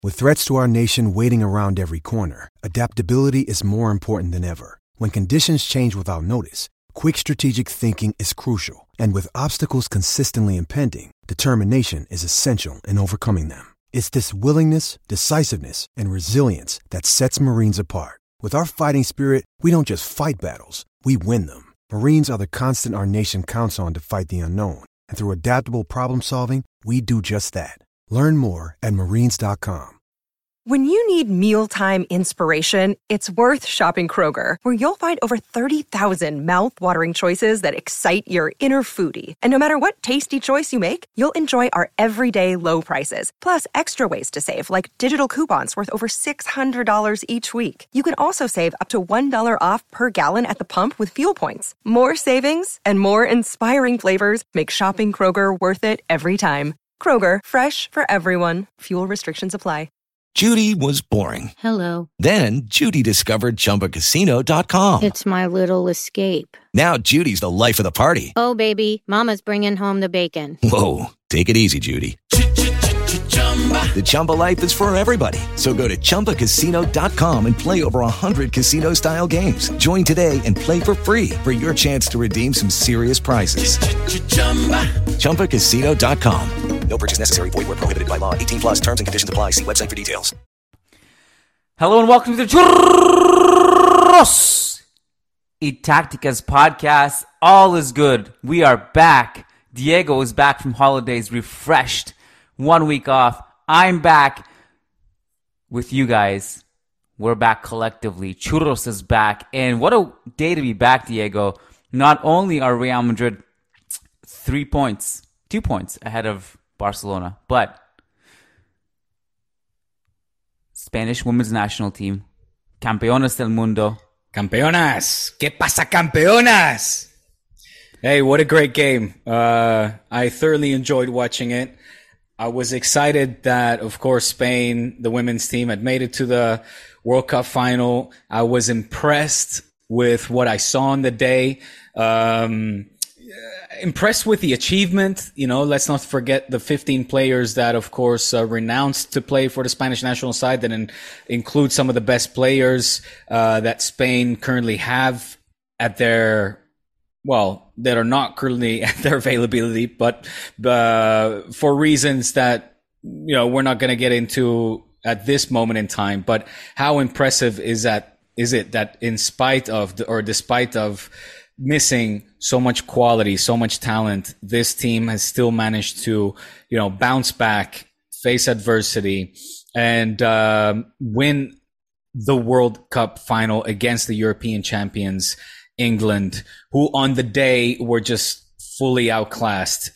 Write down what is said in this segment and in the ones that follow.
With threats to our nation waiting around every corner, adaptability is more important than ever. When conditions change without notice, quick strategic thinking is crucial. And with obstacles consistently impending, determination is essential in overcoming them. It's this willingness, decisiveness, and resilience that sets Marines apart. With our fighting spirit, we don't just fight battles, we win them. Marines are the constant our nation counts on to fight the unknown. And through adaptable problem solving, we do just that. Learn more at marines.com. When you need mealtime inspiration, it's worth shopping Kroger, where you'll find over 30,000 mouth-watering choices that excite your inner foodie. And no matter what tasty choice you make, you'll enjoy our everyday low prices, plus extra ways to save, like digital coupons worth over $600 each week. You can also save up to $1 off per gallon at the pump with fuel points. More savings and more inspiring flavors make shopping Kroger worth it every time. Kroger, fresh for everyone. Fuel restrictions apply. Judy was boring. Hello. Then Judy discovered ChumbaCasino.com. It's my little escape. Now Judy's the life of the party. Oh, baby, mama's bringing home the bacon. Whoa, take it easy, Judy. The Chumba life is for everybody. So go to ChumbaCasino.com and play over 100 casino-style games. Join today and play for free for your chance to redeem some serious prizes. ChumbaCasino.com. No purchase necessary. Void where prohibited by law. 18 plus terms and conditions apply. See website for details. Hello and welcome to the Churros y Tacticas podcast. All is good. We are back. Diego is back from holidays, refreshed. 1 week off. I'm back with you guys. We're back collectively. Churros is back. And what a day to be back, Diego. Not only are Real Madrid 2 points ahead of Barcelona, but Spanish women's national team, campeonas del mundo. Campeonas. ¿Qué pasa, campeonas? Hey, what a great game. I thoroughly enjoyed watching it. I was excited that, of course, Spain, the women's team, had made it to the World Cup final. I was impressed with what I saw on the day. Impressed with the achievement. You know, let's not forget the 15 players that, of course, renounced to play for the Spanish national side, that include some of the best players that Spain currently have at their, well, that are not currently at their availability, but for reasons that, you know, we're not going to get into at this moment in time. But how impressive is it that in spite of despite of missing so much quality, so much talent, this team has still managed to, you know, bounce back, face adversity, and win the World Cup final against the European champions, England, who on the day were just fully outclassed,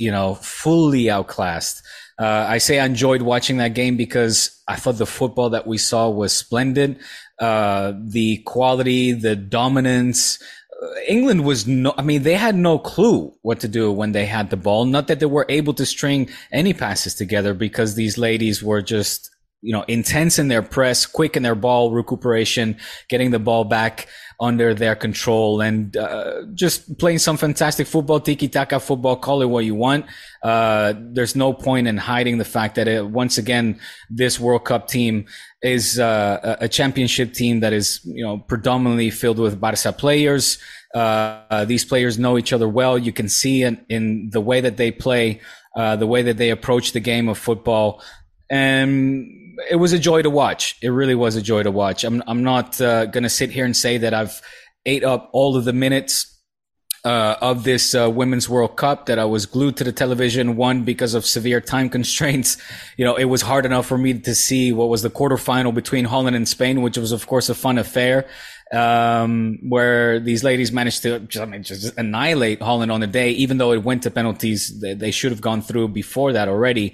I say I enjoyed watching that game because I thought the football that we saw was splendid. The quality, the dominance. England they had no clue what to do when they had the ball. Not that they were able to string any passes together, because these ladies were just, you know, intense in their press, quick in their ball recuperation, getting the ball back under their control, and just playing some fantastic football, tiki-taka football, call it what you want. There's no point in hiding the fact that once again, this World Cup team is a championship team that is, you know, predominantly filled with Barca players. These players know each other well. You can see in the way that they play, the way that they approach the game of football. And it was a joy to watch. It really was a joy to watch. I'm not going to sit here and say that I've ate up all of the minutes of this Women's World Cup, that I was glued to the television, one, because of severe time constraints. You know, it was hard enough for me to see what was the quarterfinal between Holland and Spain, which was, of course, a fun affair, where these ladies managed to just annihilate Holland on the day, even though it went to penalties. They should have gone through before that already.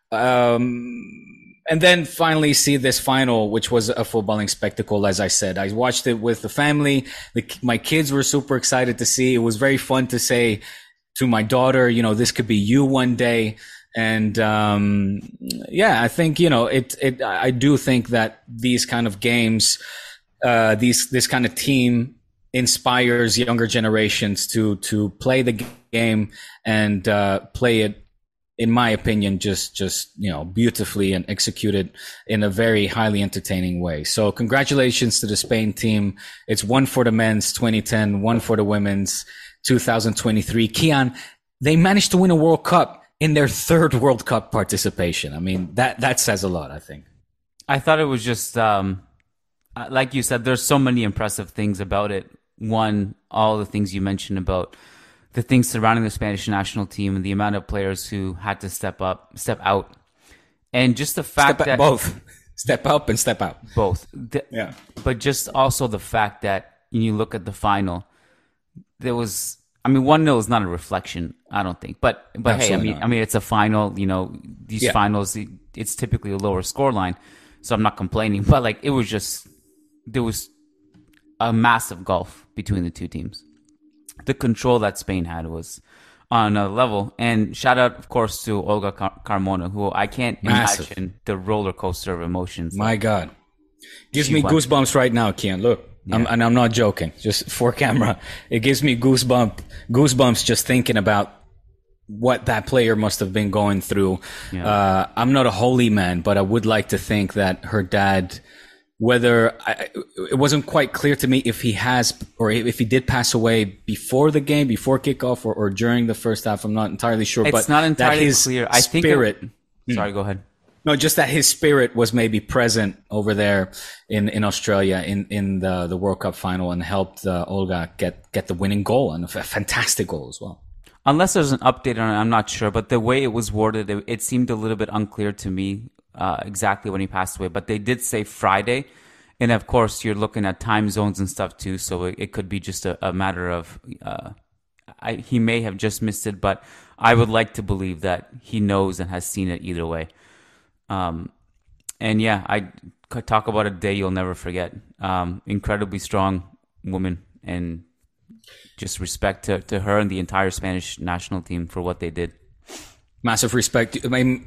And then finally see this final, which was a footballing spectacle. As I said, I watched it with the family. My kids were super excited to see. It was very fun to say to my daughter, you know, this could be you one day. And, I think, you know, I do think that these kind of games, this kind of team inspires younger generations to play the game and, play it in my opinion, just beautifully and executed in a very highly entertaining way. So congratulations to the Spain team. It's one for the men's 2010, one for the women's 2023. Kiyan, they managed to win a World Cup in their third World Cup participation. I mean, that says a lot, I think. I thought it was just, like you said, there's so many impressive things about it. One, all the things you mentioned about the things surrounding the Spanish national team and the amount of players who had to step out. And just the fact that... Both. Step up and step out. Both. Yeah. But just also the fact that when you look at the final, there was... I mean, 1-0 is not a reflection, I don't think. But hey, I mean, it's a final. You know, these finals, it's typically a lower scoreline, so I'm not complaining. But like, it was just... There was a massive gulf between the two teams. The control that Spain had was on another level. And shout out, of course, to Olga Carmona, who I can't imagine the roller coaster of emotions. My God. Gives me goosebumps right now, Kiyan. Look, yeah. I'm not joking. Just for camera. It gives me goosebumps just thinking about what that player must have been going through. Yeah. I'm not a holy man, but I would like to think that her dad... it wasn't quite clear to me if he has or if he did pass away before the game, before kickoff, or during the first half. I'm not entirely sure. It's not entirely clear. I think sorry, go ahead. No, just that his spirit was maybe present over there in Australia in the World Cup final and helped Olga get the winning goal, and a fantastic goal as well. Unless there's an update on it, I'm not sure. But the way it was worded, it seemed a little bit unclear to me. Exactly when he passed away, but they did say Friday, and of course you're looking at time zones and stuff too, so it could be just a matter of he may have just missed it, but I would like to believe that he knows and has seen it either way. And yeah, I could talk about a day you'll never forget. Incredibly strong woman, and just respect to her and the entire Spanish national team for what they did. Massive respect. I mean,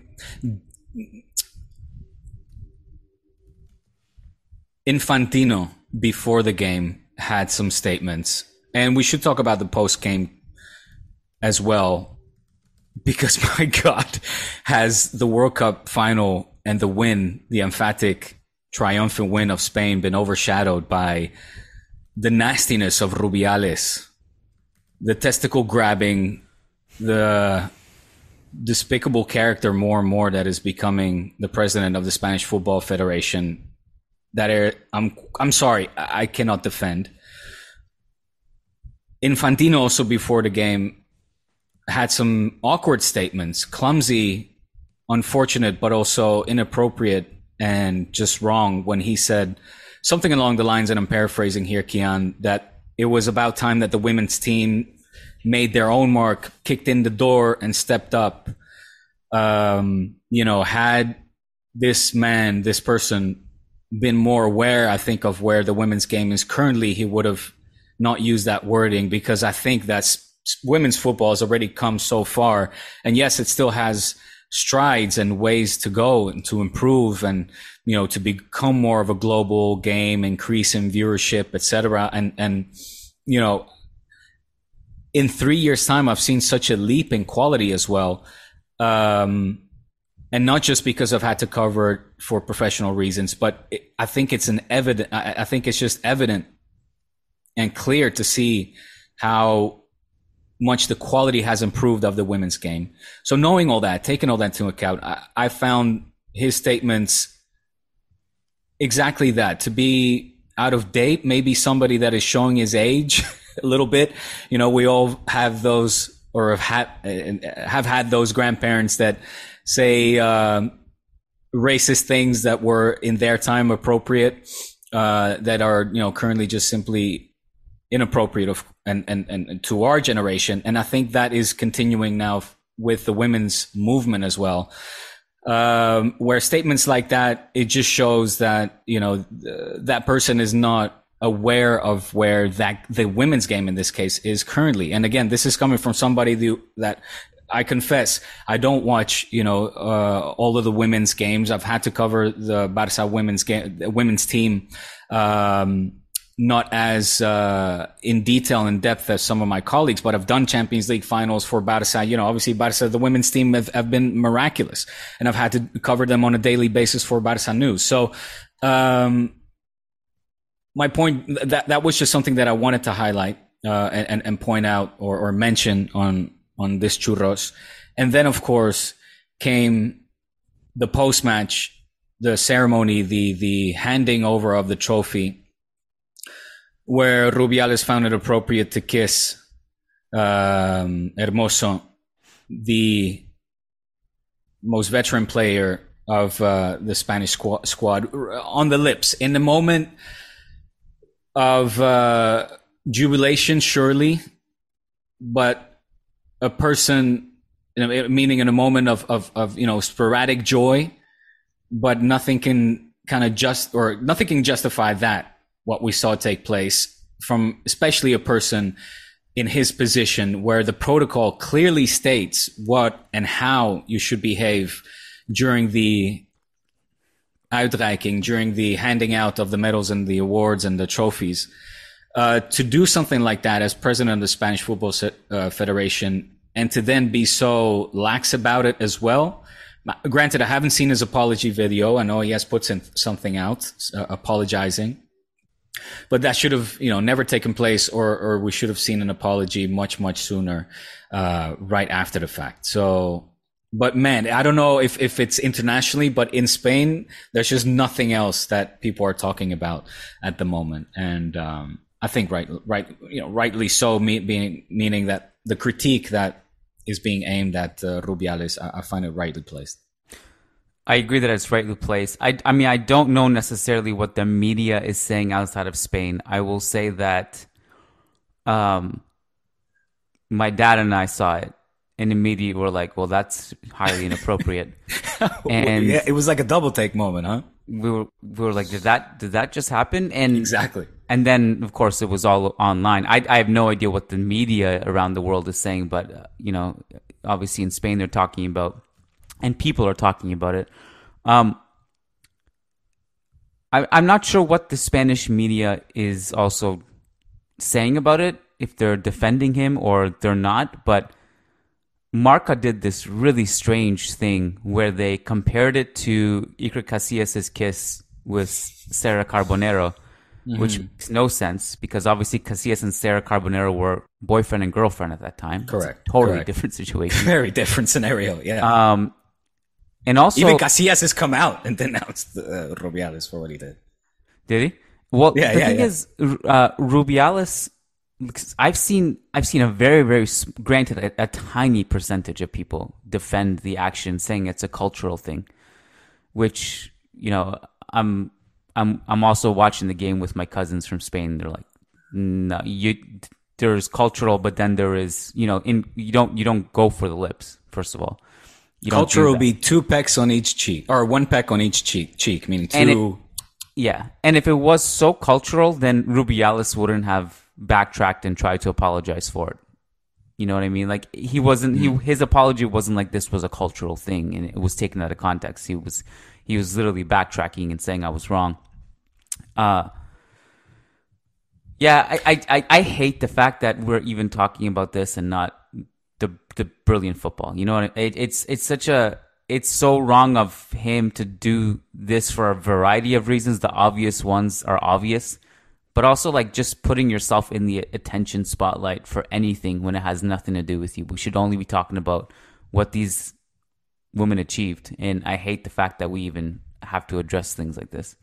Infantino, before the game, had some statements. And we should talk about the post-game as well. Because, my God, has the World Cup final and the win, the emphatic, triumphant win of Spain, been overshadowed by the nastiness of Rubiales, the testicle grabbing, the despicable character more and more that is becoming the president of the Spanish Football Federation, that I'm sorry, I cannot defend. Infantino also before the game had some awkward statements, clumsy, unfortunate, but also inappropriate and just wrong, when he said something along the lines, and I'm paraphrasing here, Kiyan, that it was about time that the women's team made their own mark, kicked in the door, and stepped up. Had this person been more aware, I think, of where the women's game is currently, he would have not used that wording, because I think that women's football has already come so far. And yes, it still has strides and ways to go and to improve and, to become more of a global game, increase in viewership, etc. And in 3 years' time, I've seen such a leap in quality as well. And not just because I've had to cover it for professional reasons, but I think it's just evident and clear to see how much the quality has improved of the women's game. So knowing all that, taking all that into account, I found his statements exactly that, to be out of date, maybe somebody that is showing his age a little bit. We all have those, or have had those grandparents that say racist things that were in their time appropriate, that are currently just simply inappropriate and to our generation. And I think that is continuing now with the women's movement as well, where statements like that, it just shows that that person is not aware of where the women's game in this case is currently. And again, this is coming from somebody that I confess, I don't watch, all of the women's games. I've had to cover the Barça women's team, not as in detail and depth as some of my colleagues, but I've done Champions League finals for Barca. You know, obviously Barca, the women's team have been miraculous, and I've had to cover them on a daily basis for Barca News. So, my point, that was just something that I wanted to highlight, and point out or mention on this churros. And then, of course, came the post-match, the ceremony, the handing over of the trophy, where Rubiales found it appropriate to kiss Hermoso, the most veteran player of the Spanish squad, on the lips. In the moment of jubilation, surely, but a person, meaning in a moment of sporadic joy, but nothing can nothing can justify that, what we saw take place from especially a person in his position, where the protocol clearly states what and how you should behave during the uitreiking, during the handing out of the medals and the awards and the trophies. To do something like that as president of the Spanish Football Federation, and to then be so lax about it as well. Granted, I haven't seen his apology video. I know he has put something out apologizing. But that should have, never taken place, or we should have seen an apology much, much sooner, right after the fact. So, but man, I don't know if it's internationally, but in Spain, there's just nothing else that people are talking about at the moment. And, I think rightly so, meaning that the critique that is being aimed at Rubiales, I find it rightly placed. I agree that it's rightly placed. I mean, I don't know necessarily what the media is saying outside of Spain. I will say that my dad and I saw it, and immediately we're like, well, that's highly inappropriate. And yeah, it was like a double take moment, huh? We were like, did that just happen? And exactly. And then, of course, it was all online. I have no idea what the media around the world is saying, but obviously in Spain they're talking about, and people are talking about it. I'm not sure what the Spanish media is also saying about it, if they're defending him or they're not, but Marca did this really strange thing where they compared it to Iker Casillas' kiss with Sarah Carbonero, which makes no sense, because obviously Casillas and Sarah Carbonero were boyfriend and girlfriend at that time. Correct. Totally different situation. Very different scenario, yeah. And also, even Casillas has come out and denounced Rubiales for what he did. Did he? Well, the thing is, Rubiales, I've seen a very, very, granted, a tiny percentage of people defend the action, saying it's a cultural thing, which, I'm also watching the game with my cousins from Spain. They're like, no, there's cultural, but then there is, you don't go for the lips, first of all. Culture will be 2 pecks on each cheek, or 1 peck on each cheek, meaning two. And if it was so cultural, then Rubiales wouldn't have backtracked and tried to apologize for it. You know what I mean? Like, he wasn't, his apology wasn't like this was a cultural thing and it was taken out of context. He was literally backtracking and saying I was wrong. I hate the fact that we're even talking about this and not the brilliant football. You know what it's so wrong of him to do this for a variety of reasons. The obvious ones are obvious, but also like just putting yourself in the attention spotlight for anything when it has nothing to do with you. We should only be talking about what these women achieved. And I hate the fact that we even have to address things like this.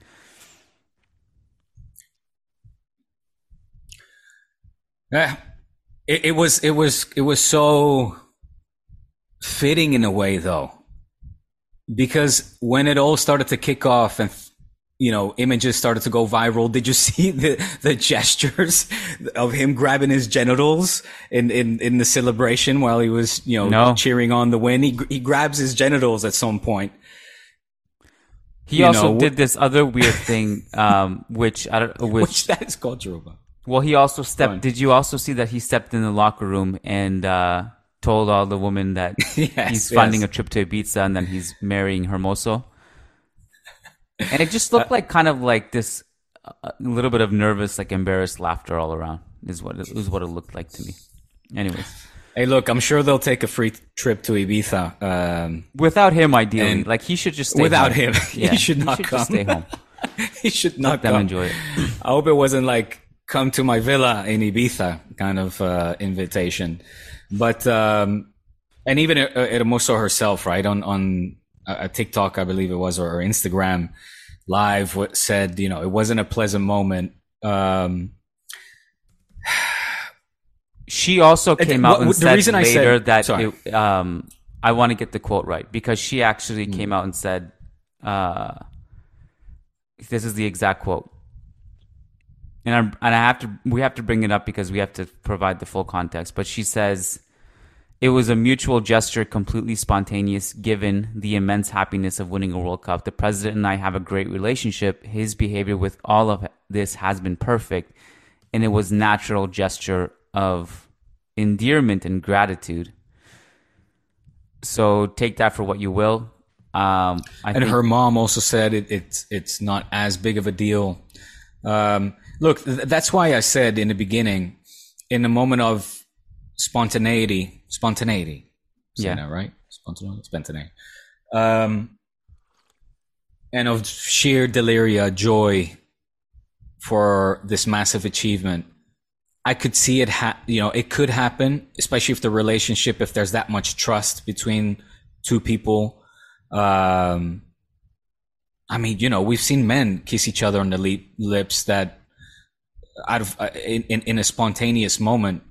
Yeah, it was so fitting in a way, though, because when it all started to kick off and images started to go viral, did you see the gestures of him grabbing his genitals in the celebration while he was No. cheering on the win? He grabs his genitals at some point. He also did this other weird thing, which that is cultural. Well, he also stepped. Did you also see that he stepped in the locker room and told all the women that he's finding a trip to Ibiza and then he's marrying Hermoso? And it just looked like kind of like this a little bit of nervous, like embarrassed laughter all around is what it looked like to me. Anyways. Hey, look, I'm sure they'll take a free trip to Ibiza. Without him, ideally. Like, he should just stay without home. him. He should not come. Just stay home. He should not Let them come. enjoy it. I hope it wasn't like, come to my villa in Ibiza kind of invitation. But, and even Hermoso herself, right, on a TikTok, I believe it was, or Instagram Live, said, you know, it wasn't a pleasant moment. She also came out and said later that I want to get the quote right, because she actually came out and said, this is the exact quote. And we have to bring it up because we have to provide the full context. But she says, it was a mutual gesture, completely spontaneous, given the immense happiness of winning a World Cup. The president and I have a great relationship. His behavior with all of this has been perfect. And it was natural gesture of endearment and gratitude. So take that for what you will. I think her mom also said it's not as big of a deal. Look, that's why I said in the beginning, in a moment of spontaneity, yeah, that right? Spontaneity. And of sheer deliria, joy for this massive achievement. I could see it, it could happen, especially if if there's that much trust between two people. I mean, we've seen men kiss each other on the lips that in a spontaneous moment.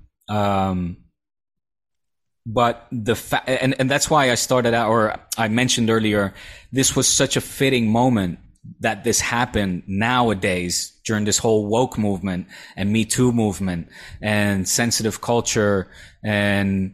But and that's why I started out, or I mentioned earlier, this was such a fitting moment that this happened nowadays during this whole woke movement and Me Too movement and sensitive culture. And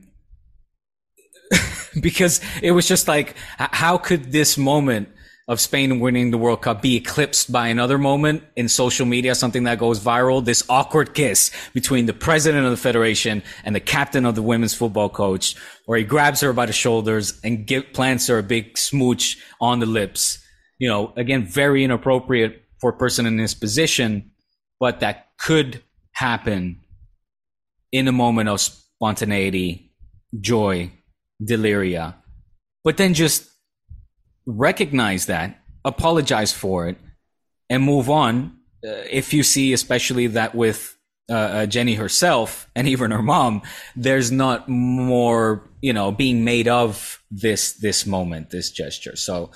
because it was just like, how could this moment of Spain winning the World Cup be eclipsed by another moment in social media, something that goes viral, this awkward kiss between the president of the federation and the captain of the women's football coach, where he grabs her by the shoulders and plants her a big smooch on the lips. Again, very inappropriate for a person in this position, but that could happen in a moment of spontaneity, joy, deliria. But then just recognize that, apologize for it, and move on. If you see, especially that with Jenny herself and even her mom, there's not more, being made of this moment, this gesture. So,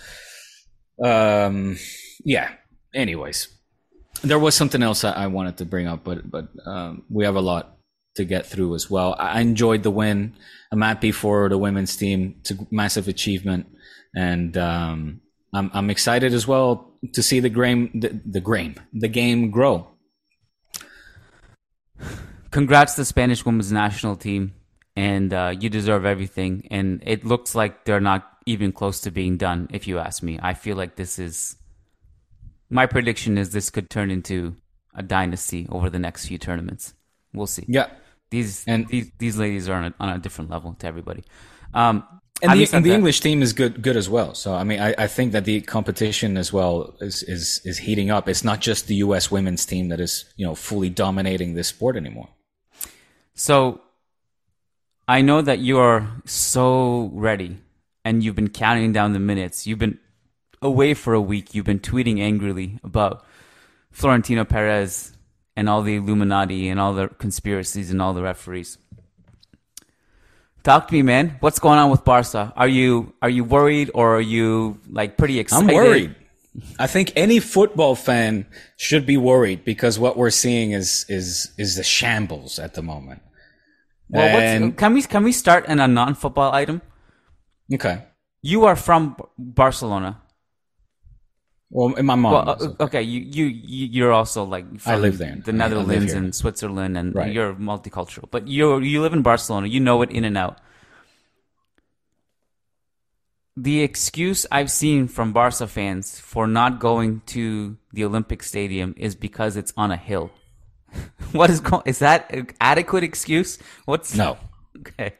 yeah. Anyways, there was something else I wanted to bring up, but we have a lot to get through as well. I enjoyed the win. I'm happy for the women's team. It's a massive achievement. And I'm excited as well to see the game grow. Congrats to the Spanish women's national team, and you deserve everything. And it looks like they're not even close to being done, if you ask me. I feel like my prediction is this could turn into a dynasty over the next few tournaments. We'll see. Yeah, these ladies are on a different level to everybody. And the English team is good as well. So, I mean, I think that the competition as well is heating up. It's not just the U.S. women's team that is, fully dominating this sport anymore. So, I know that you are so ready and you've been counting down the minutes. You've been away for a week. You've been tweeting angrily about Florentino Perez and all the Illuminati and all the conspiracies and all the referees. Talk to me, man. What's going on with Barca? Are you worried, or are you pretty excited? I'm worried. I think any football fan should be worried, because what we're seeing is the shambles at the moment. Well, can we start in a non-football item? Okay. You are from Barcelona. Well, my mom. Well, okay. You're also from I live there. The Netherlands and Switzerland, and right. You're multicultural. But you live in Barcelona. You know it in and out. The excuse I've seen from Barca fans for not going to the Olympic Stadium is because it's on a hill. Is that an adequate excuse? No. Okay.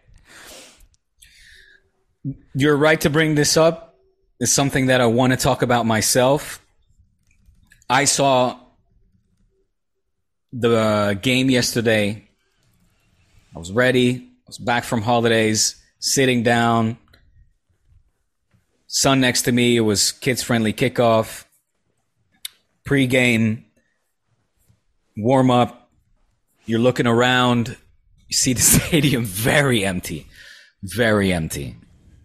You're right to bring this up. It's something that I want to talk about myself. I saw the game yesterday. I was ready. I was back from holidays, sitting down. Son next to me. It was kids-friendly kickoff. Pre-game, warm-up. You're looking around. You see the stadium very empty. Very empty.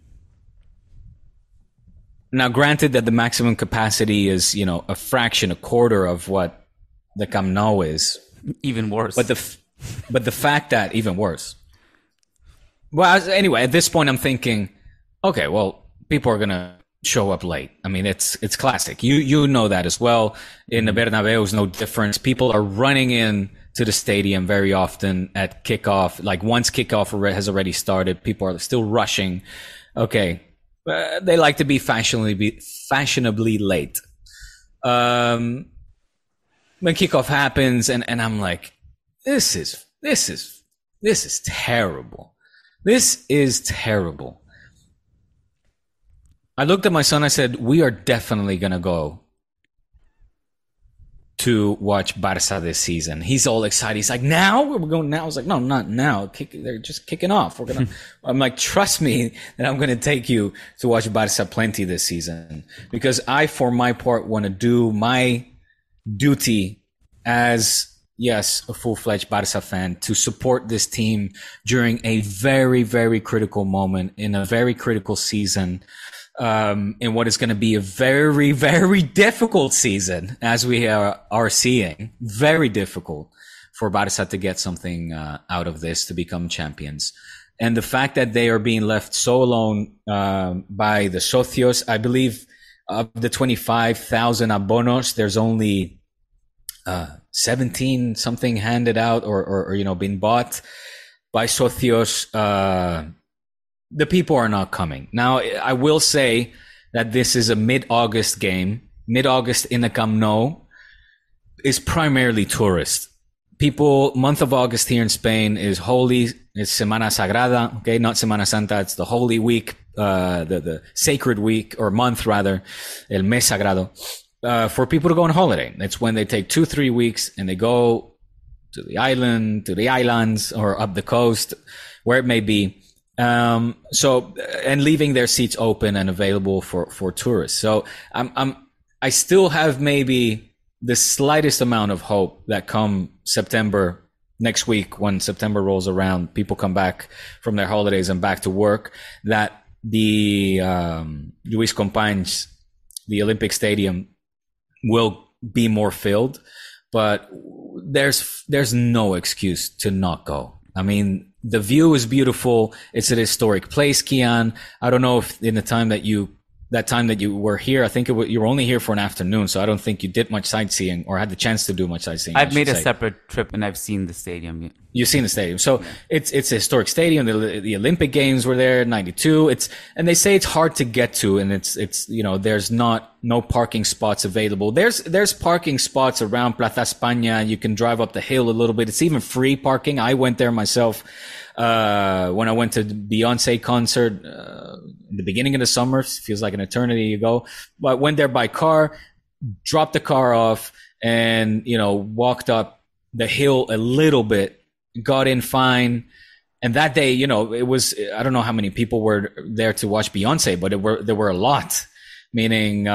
Now, granted that the maximum capacity is, a fraction, a quarter of what the Camp Nou is. Even worse. But the fact that, even worse. Well, anyway, at this point, I'm thinking, okay, well, people are going to show up late. I mean, it's classic. You know that as well. In the Bernabeu is no difference. People are running in to the stadium very often at kickoff. Like once kickoff has already started, people are still rushing. Okay. They like to be fashionably late. When kickoff happens and I'm like, this is terrible. This is terrible. I looked at my son. I said, we are definitely going to go to watch Barça this season. He's all excited. He's like, now? We're going now? I was like, no, not now. They're just kicking off. I'm like, trust me that I'm going to take you to watch Barça plenty this season. Because I, for my part, want to do my duty as, yes, a full-fledged Barça fan to support this team during a very, very critical moment in a very critical season. In what is going to be a very, very difficult season, as we are seeing. Very difficult for Barça to get something out of this, to become champions. And the fact that they are being left so alone by the socios, I believe of the 25,000 abonos, there's only 17 something handed out or been bought by socios. The people are not coming. Now, I will say that this is a mid-August game. Mid-August in the Camp Nou is primarily tourist. People, month of August here in Spain is holy. It's Semana Sagrada, okay? Not Semana Santa. It's the Holy Week, the sacred week, or month rather, El Mes Sagrado, for people to go on holiday. It's when they take 2-3 weeks and they go to the island, to the islands, or up the coast, where it may be. And leaving their seats open and available for tourists. So I still have maybe the slightest amount of hope that come September next week, when September rolls around, people come back from their holidays and back to work, that the Lluís Companys, the Olympic Stadium, will be more filled. But there's no excuse to not go. I mean, the view is beautiful. It's an historic place, Kian. I don't know if in the time that you were here, I think you were only here for an afternoon, so I don't think you did much sightseeing or had the chance to do much sightseeing. I've made a separate trip and I've seen the stadium. You've seen the stadium. So it's a historic stadium. The Olympic Games were there in 92. And they say it's hard to get to, and it's there's no parking spots available. There's parking spots around Plaza España. You can drive up the hill a little bit. It's even free parking. I went there myself when I went to the Beyonce concert in the beginning of the summer. Feels like an eternity ago. But went there by car, dropped the car off, and walked up the hill a little bit, got in fine. And that day, it was, I don't know how many people were there to watch Beyonce, but there were a lot. Meaning,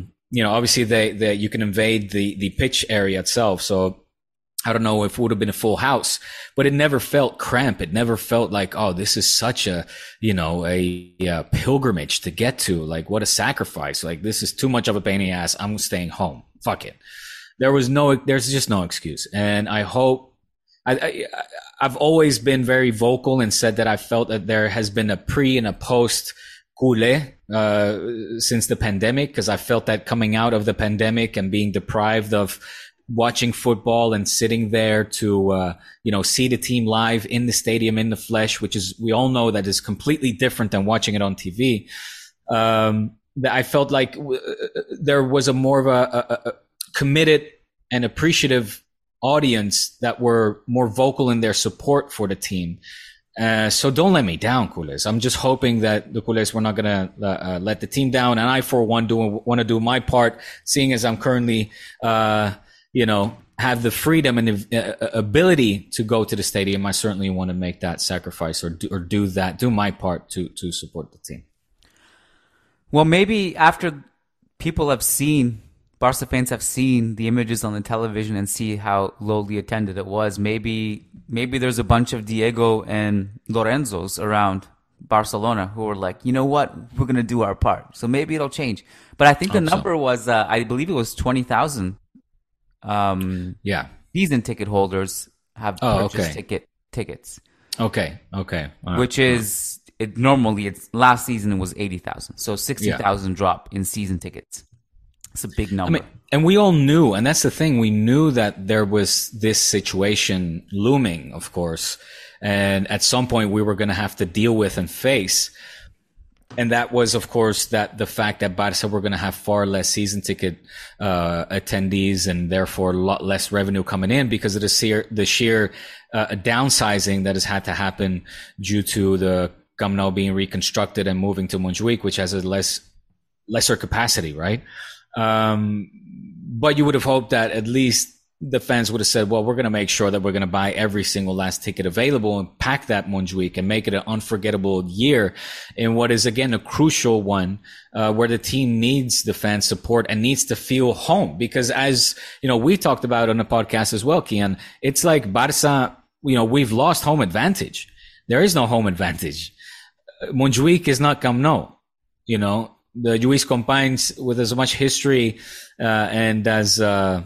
obviously you can invade the pitch area itself. So I don't know if it would have been a full house, but it never felt cramped. It never felt like, oh, this is such a pilgrimage to get to. Like, what a sacrifice. Like, this is too much of a pain in the ass. I'm staying home. Fuck it. There's just no excuse. And I hope, I've always been very vocal and said that I felt that there has been a pre and a post culé since the pandemic, because I felt that coming out of the pandemic and being deprived of watching football and sitting there to see the team live in the stadium in the flesh, which is, we all know that is completely different than watching it on TV. That I felt like there was a more of a committed and appreciative audience that were more vocal in their support for the team. So don't let me down, Culés. I'm just hoping that the Culés were not going to let the team down. And I, for one, want to do my part, seeing as I'm currently, have the freedom and the ability to go to the stadium, I certainly want to make that sacrifice or do my part to support the team. Well, maybe after Barca fans have seen the images on the television and see how lowly attended it was, maybe there's a bunch of Diego and Lorenzos around Barcelona who were like, you know what, we're going to do our part. So maybe it'll change. But I think the number was, I believe it was 20,000 season ticket holders have purchased tickets. Okay. All right. Which is, last season it was 80,000. So 60,000 drop in season tickets. It's a big number. I mean, and we all knew, and that's the thing, we knew that there was this situation looming, of course, and at some point we were going to have to deal with and face. And that was, of course, that the fact that Barca were going to have far less season ticket attendees and therefore a lot less revenue coming in because of the sheer downsizing that has had to happen due to the Camp Nou being reconstructed and moving to Montjuic, which has a lesser capacity, right? But you would have hoped that at least the fans would have said, well, we're going to make sure that we're going to buy every single last ticket available and pack that Montjuic and make it an unforgettable year in what is, again, a crucial one, where the team needs the fan support and needs to feel home. Because as, we talked about on the podcast as well, Kian, it's like Barca, we've lost home advantage. There is no home advantage. Montjuic is not Camp Nou, the Lluís Companys with as much history, and as,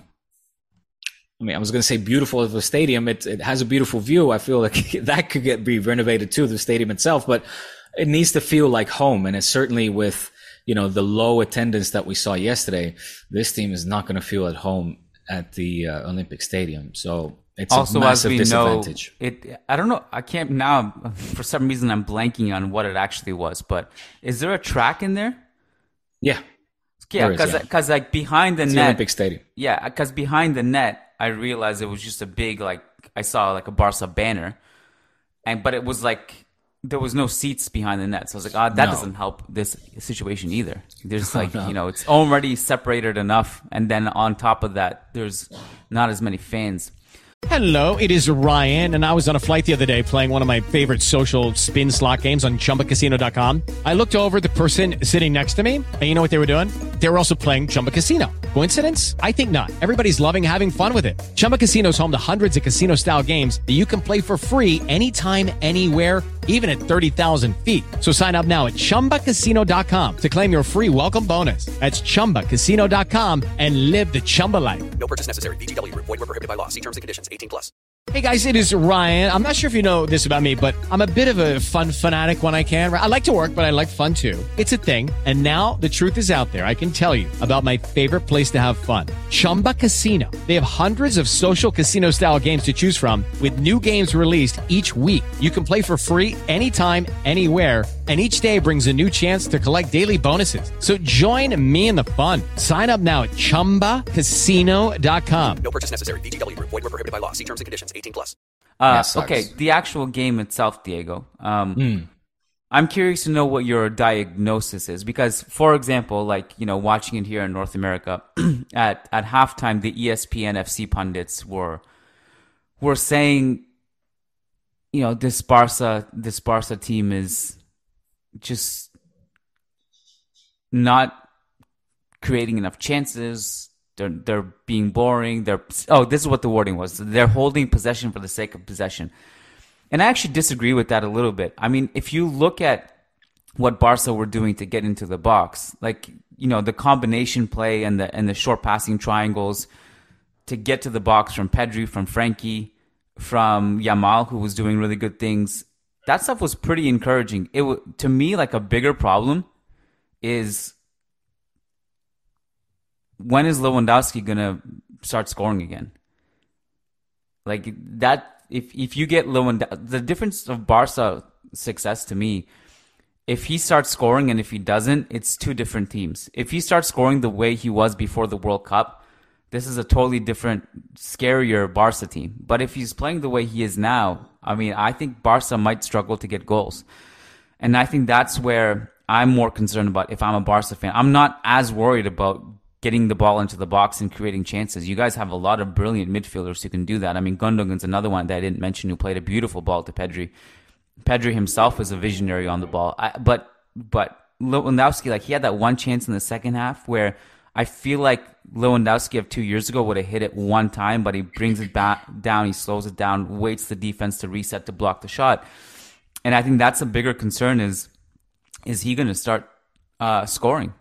I was going to say beautiful of a stadium. It has a beautiful view. I feel like that could be renovated too, the stadium itself, but it needs to feel like home. And it's certainly with, the low attendance that we saw yesterday, this team is not going to feel at home at the Olympic Stadium. So it's also a massive disadvantage. I don't know. I can't now, for some reason, I'm blanking on what it actually was, but is there a track in there? Yeah. Yeah, because like behind the net, Olympic Stadium. Yeah, because behind the net, I realized it was just a big, I saw like a Barca banner, but it was like there was no seats behind the net. So I was like, that doesn't help this situation either. There's it's already separated enough, and then on top of that, there's not as many fans. Hello, it is Ryan, and I was on a flight the other day playing one of my favorite social spin slot games on ChumbaCasino.com. I looked over at the person sitting next to me, and you know what they were doing? They were also playing Chumba Casino. Coincidence? I think not. Everybody's loving having fun with it. Chumba Casino is home to hundreds of casino-style games that you can play for free anytime, anywhere, even at 30,000 feet. So sign up now at ChumbaCasino.com to claim your free welcome bonus. That's ChumbaCasino.com and live the Chumba life. No purchase necessary. VGW. Void where prohibited by law. See terms and conditions. 18+. Hey guys, it is Ryan. I'm not sure if you know this about me, but I'm a bit of a fun fanatic when I can. I like to work, but I like fun too. It's a thing. And now the truth is out there. I can tell you about my favorite place to have fun. Chumba Casino. They have hundreds of social casino style games to choose from with new games released each week. You can play for free anytime, anywhere. And each day brings a new chance to collect daily bonuses. So join me in the fun. Sign up now at ChumbaCasino.com. No purchase necessary. VGW. Void where prohibited by law. See terms and conditions. 18+. Okay, the actual game itself, Diego. I'm curious to know what your diagnosis is because, for example, watching it here in North America, at halftime, the ESPN FC pundits were saying, this Barca team is just not creating enough chances. They're being boring. This is what the wording was. They're holding possession for the sake of possession. And I actually disagree with that a little bit. I mean, if you look at what Barca were doing to get into the box, the combination play and the short passing triangles to get to the box from Pedri, from Frankie, from Yamal, who was doing really good things, that stuff was pretty encouraging. To me, a bigger problem is, when is Lewandowski going to start scoring again? If you get Lewandowski, the difference of Barca success to me, if he starts scoring and if he doesn't, it's two different teams. If he starts scoring the way he was before the World Cup, this is a totally different, scarier Barca team. But if he's playing the way he is now, I think Barca might struggle to get goals. And I think that's where I'm more concerned about if I'm a Barca fan. I'm not as worried about getting the ball into the box and creating chances. You guys have a lot of brilliant midfielders who can do that. I mean, Gundogan's another one that I didn't mention who played a beautiful ball to Pedri. Pedri himself was a visionary on the ball. But Lewandowski, like, he had that one chance in the second half where I feel like Lewandowski of 2 years ago would have hit it one time, but he brings it back down, he slows it down, waits the defense to reset to block the shot. And I think that's a bigger concern is he going to start scoring?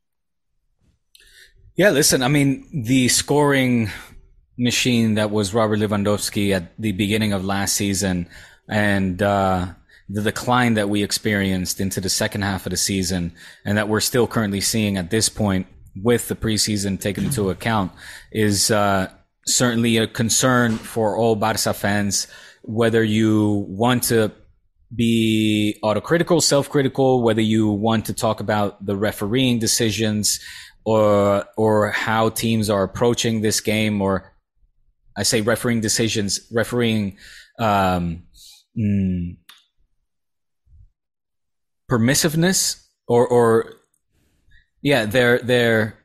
Yeah, listen, I mean, the scoring machine that was Robert Lewandowski at the beginning of last season and the decline that we experienced into the second half of the season and that we're still currently seeing at this point with the preseason taken into account is certainly a concern for all Barca fans, whether you want to be autocritical, self-critical, whether you want to talk about the refereeing decisions or how teams are approaching this game, or I say refereeing decisions, refereeing permissiveness or their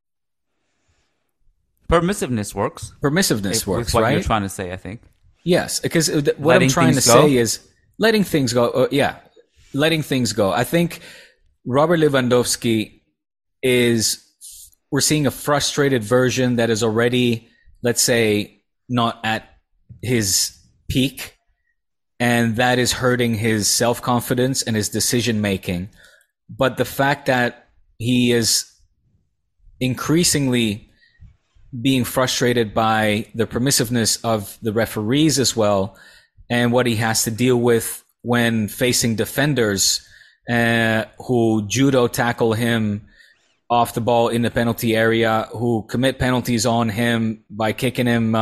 permissiveness works. Permissiveness works, what right? You're trying to say, I think. Yes, because what I'm trying to say is letting things go. Letting things go. I think Robert Lewandowski we're seeing a frustrated version that is already, let's say, not at his peak, and that is hurting his self-confidence and his decision-making. But the fact that he is increasingly being frustrated by the permissiveness of the referees as well, and what he has to deal with when facing defenders who judo tackle him off the ball in the penalty area, who commit penalties on him by kicking him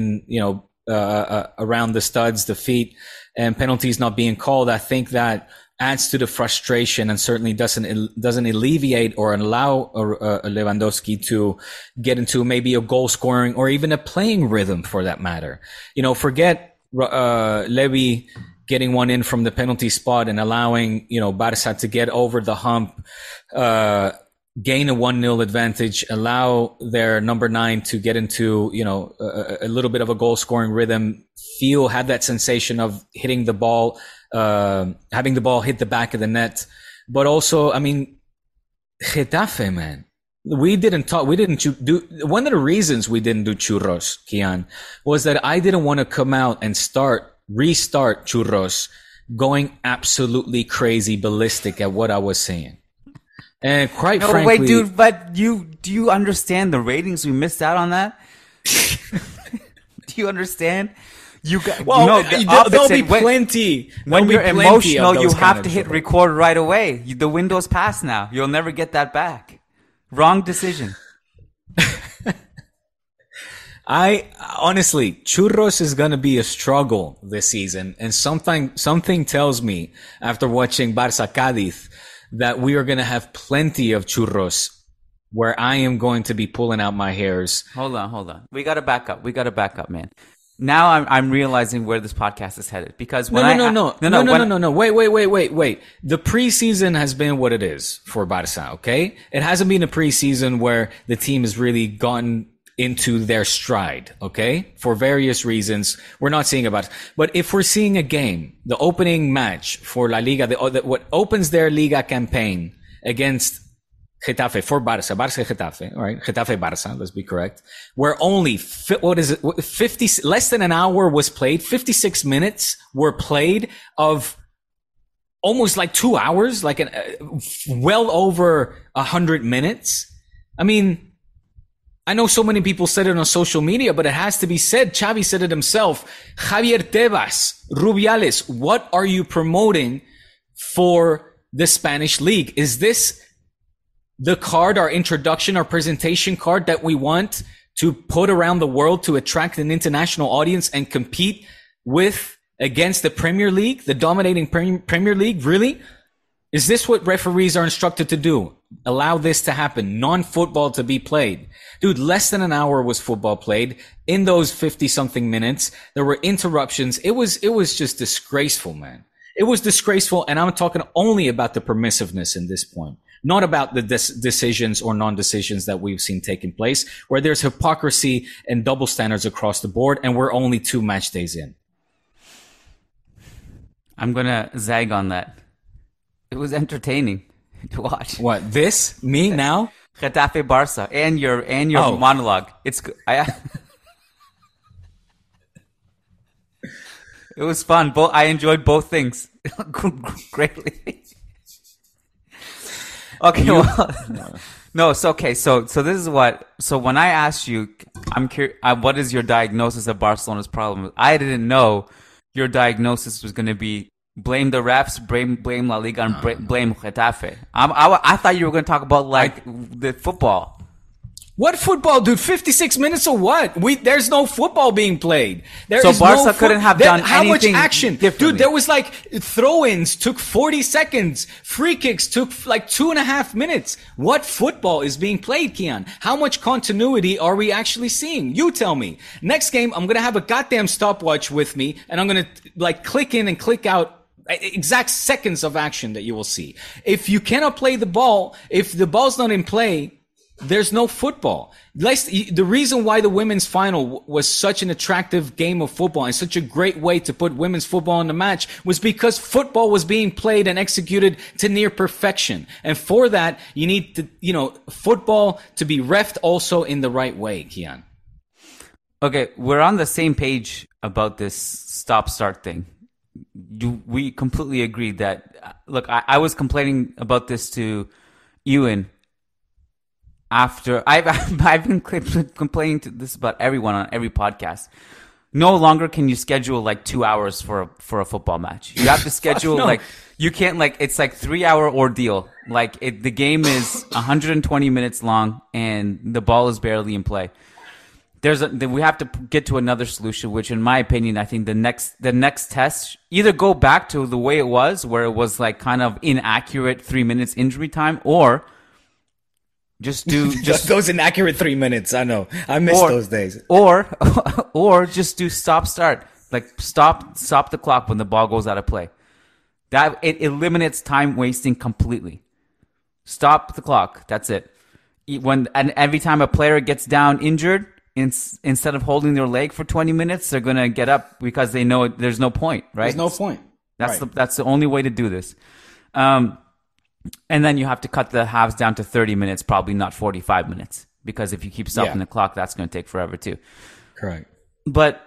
around the studs, the feet, and penalties not being called. I think that adds to the frustration and certainly doesn't alleviate or allow Lewandowski to get into maybe a goal scoring or even a playing rhythm for that matter. Forget Levy getting one in from the penalty spot and allowing, Barca to get over the hump, gain a 1-0 advantage, allow their number 9 to get into, a little bit of a goal scoring rhythm, have that sensation of hitting the ball, having the ball hit the back of the net. But also, I mean, Getafe, man. One of the reasons we didn't do Churros, Kian, was that I didn't want to come out and restart Churros going absolutely crazy ballistic at what I was saying. And quite frankly... Wait, dude, but do you understand the ratings we missed out on that? Do you understand? There'll be plenty. When you're emotional, you have to hit record right away. The window's passed now. You'll never get that back. Wrong decision. Honestly, Churros is going to be a struggle this season. And something tells me after watching Barça Cádiz that we are going to have plenty of churros where I am going to be pulling out my hairs. Hold on. We got to back up. Man. Now I'm realizing where this podcast is headed because No. Wait. The preseason has been what it is for Barça, okay? It hasn't been a preseason where the team has really gotten into their stride, okay? For various reasons, we're not seeing about it. But if we're seeing a game, the opening match for La Liga, what opens their Liga campaign against Getafe for Barça Getafe, all right? Getafe Barça, let's be correct. Where only, less than an hour was played, 56 minutes were played of almost like 2 hours, well over 100 minutes. I mean, I know so many people said it on social media, but it has to be said. Xavi said it himself. Javier Tebas, Rubiales, what are you promoting for the Spanish league? Is this the card, our introduction, our presentation card that we want to put around the world to attract an international audience and compete against the Premier League, the dominating Premier League? Really? Is this what referees are instructed to do? Allow this to happen. Non-football to be played. Dude, less than an hour was football played. In those 50-something minutes, there were interruptions. It was just disgraceful, man. It was disgraceful, and I'm talking only about the permissiveness in this point. not about the decisions or non-decisions that we've seen taking place, where there's hypocrisy and double standards across the board, and we're only 2 match days in. I'm gonna zag on that. It was entertaining to watch. What, this? Me now? Getafe Barca and your monologue. It was fun. I enjoyed both things greatly. Okay, no, it's okay. So this is what. So when I asked you, I'm curious, what is your diagnosis of Barcelona's problem? I didn't know your diagnosis was going to be blame the refs, blame La Liga, and blame Getafe. I thought you were going to talk about the football. What football, dude? 56 minutes or what? There's no football being played. So Barca couldn't have done how anything much action? differently. Dude, there was like throw-ins took 40 seconds. Free kicks took like 2.5 minutes. What football is being played, Kiyan? How much continuity are we actually seeing? You tell me. Next game, I'm going to have a goddamn stopwatch with me, and I'm going to click in and click out exact seconds of action that you will see. If you cannot play the ball, if the ball's not in play, there's no football. The reason why the women's final was such an attractive game of football and such a great way to put women's football in the match was because football was being played and executed to near perfection. And for that, you need football to be reffed also in the right way, Kiyan. Okay, we're on the same page about this stop-start thing. We completely agree that, look, I was complaining about this to Ewan after I've been complaining to this about everyone on every podcast. No longer can you schedule like 2 hours for a football match. You have to schedule you can't it's like 3-hour ordeal. The game is 120 minutes long and the ball is barely in play. We have to get to another solution, which in my opinion, I think the next test either go back to the way it was, where it was like kind of inaccurate 3 minutes injury time, or just do those inaccurate 3 minutes. I know. I miss those days. Or just do stop-start. Like stop the clock when the ball goes out of play. That it eliminates time wasting completely. Stop the clock. That's it. And every time a player gets down injured, instead of holding their leg for 20 minutes, they're gonna get up because they know there's no point, right? There's no point. That's the only way to do this. And then you have to cut the halves down to 30 minutes, probably not 45 minutes, because if you keep stopping the clock, that's going to take forever too. Correct. But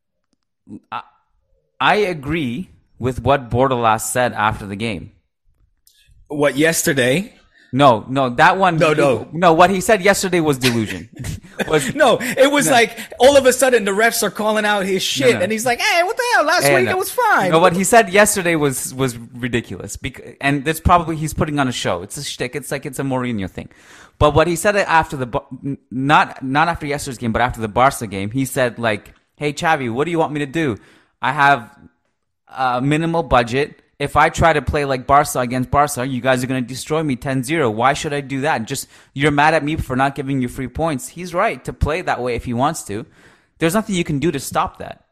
I agree with what Bordalas said after the game. What, yesterday? No, that one. No. What he said yesterday was delusion. It was like all of a sudden the refs are calling out his shit, and he's like, "Hey, what the hell? Last week it was fine." No, what he said yesterday was ridiculous, and that's probably he's putting on a show. It's a shtick. It's like it's a Mourinho thing. But what he said after not after yesterday's game, but after the Barca game, he said like, "Hey, Xavi, what do you want me to do? I have a minimal budget. If I try to play like Barca against Barca, you guys are going to destroy me 10-0. Why should I do that? You're mad at me for not giving you free points." He's right to play that way if he wants to. There's nothing you can do to stop that.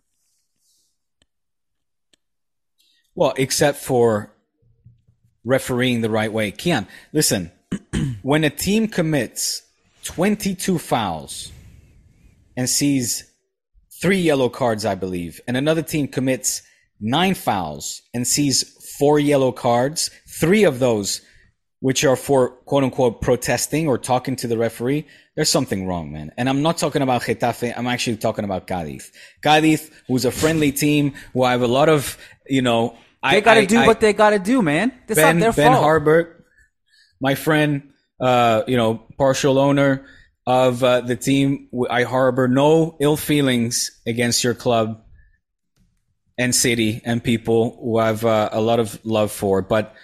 Well, except for refereeing the right way. Kiyan, listen, when a team commits 22 fouls and sees 3 yellow cards, I believe, and another team commits 9 fouls and sees 4 yellow cards, 3 of those which are for quote unquote protesting or talking to the referee, there's something wrong, man. And I'm not talking about Getafe. I'm actually talking about Cádiz. Cádiz, who's a friendly team, who I have a lot of, they got to do what they got to do, man. It's not their fault. Ben Harbert, my friend, partial owner of the team. I harbor no ill feelings against your club and city and people who have a lot of love for, but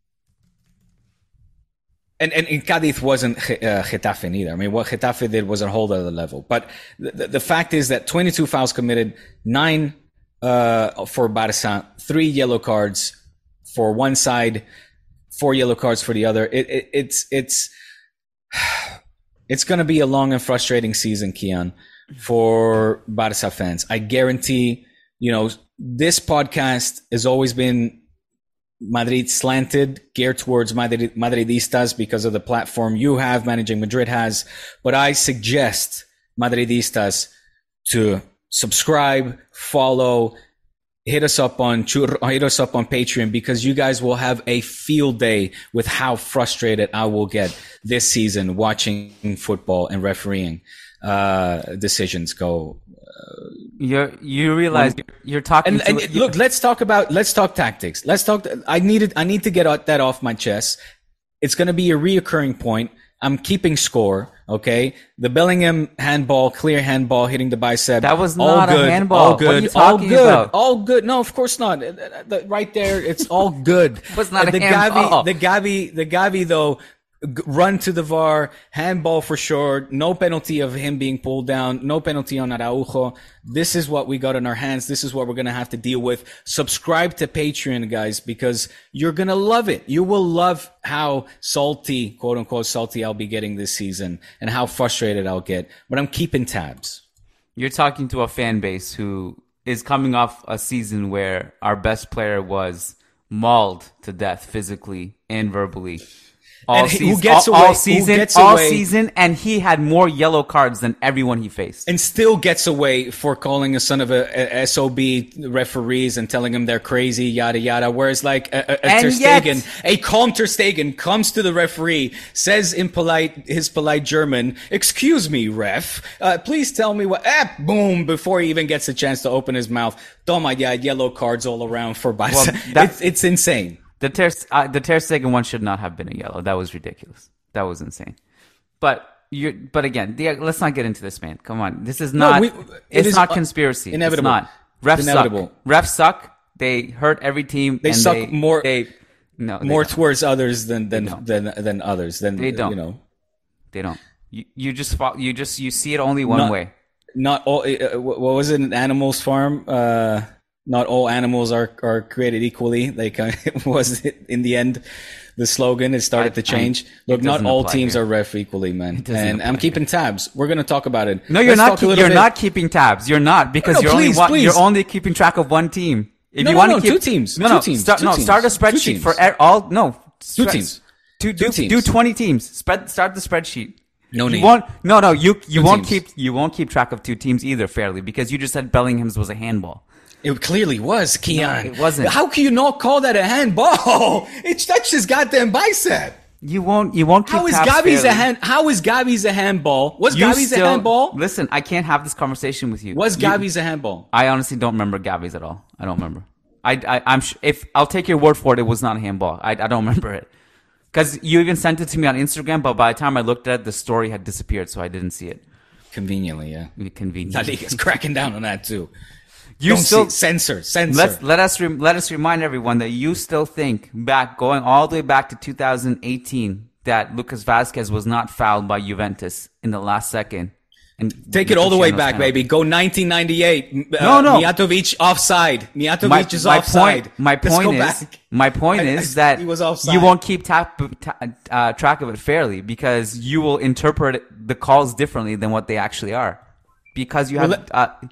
and Cádiz wasn't Getafe either. I mean, what Getafe did was a whole other level. But the fact is that 22 fouls committed, 9 for Barca, 3 yellow cards for one side, 4 yellow cards for the other. It's going to be a long and frustrating season, Kiyan, for Barca fans. I guarantee, this podcast has always been Madrid slanted, geared towards Madridistas because of the platform you have, Managing Madrid has. But I suggest Madridistas to subscribe, follow, hit us up on Patreon, because you guys will have a field day with how frustrated I will get this season watching football and refereeing decisions go. You realize you're talking. Look, let's talk tactics. I need to get that off my chest. It's going to be a reoccurring point. I'm keeping score. Okay, the Bellingham handball, clear handball, hitting the bicep. That was not a handball. All good. What are you talking about? All good. No, of course not. Right there, it's all good. It was not a handball. The Gavi though. Run to the VAR, handball for sure, no penalty of him being pulled down, no penalty on Araujo. This is what we got in our hands. This is what we're going to have to deal with. Subscribe to Patreon, guys, because you're going to love it. You will love how salty, quote unquote salty, I'll be getting this season and how frustrated I'll get. But I'm keeping tabs. You're talking to a fan base who is coming off a season where our best player was mauled to death physically and verbally. All season, and he had more yellow cards than everyone he faced. And still gets away for calling a son of a SOB referees and telling them they're crazy, yada, yada. Whereas like a calm Ter Stegen comes to the referee, says in his polite German, "Excuse me, ref, please tell me what," boom, before he even gets a chance to open his mouth. Toma, yeah, yellow cards all around for Barca. Well, it's insane. The Ter Stegen one should not have been a yellow. That was ridiculous. That was insane. But again, let's not get into this, man. Come on, this is not. It's not conspiracy. Inevitable. It's not. Refs suck. They hurt every team. They suck more. More towards others than others. They don't. You know. They don't. You see it only one way. Not all. What was it? An Animals Farm. Not all animals are created equally. Like was it in the end, the slogan it started to change. Look, not all teams are ref equally, man. And I'm keeping tabs. We're gonna talk about it. No, you're not. You're not keeping tabs. You're not, because you're only keeping track of one team. If you want to keep two teams. Start a spreadsheet for all. No, two teams. Do 20 teams. Start the spreadsheet. No need. You won't keep track of two teams either fairly, because you just said Bellingham's was a handball. It clearly was, Kian. No, it wasn't. How can you not call that a handball? It touched his goddamn bicep. You won't keep How is Gavi's a handball? Was Gavi's a handball? Listen, I can't have this conversation with you. Was Gavi's a handball? I honestly don't remember Gavi's at all. I don't remember. If I'll take your word for it, it was not a handball. I don't remember it. Because you even sent it to me on Instagram, but by the time I looked at it, the story had disappeared, so I didn't see it. Conveniently, yeah. Conveniently. La Liga's cracking down on that too. Censor. Let us remind everyone that you still think going all the way back to 2018 that Lucas Vazquez was not fouled by Juventus in the last second. And take it all the way back, baby. Go 1998. No. Mijatovic offside. Mijatovic is offside. My point is that you won't keep track of it fairly, because you will interpret the calls differently than what they actually are. Because you have,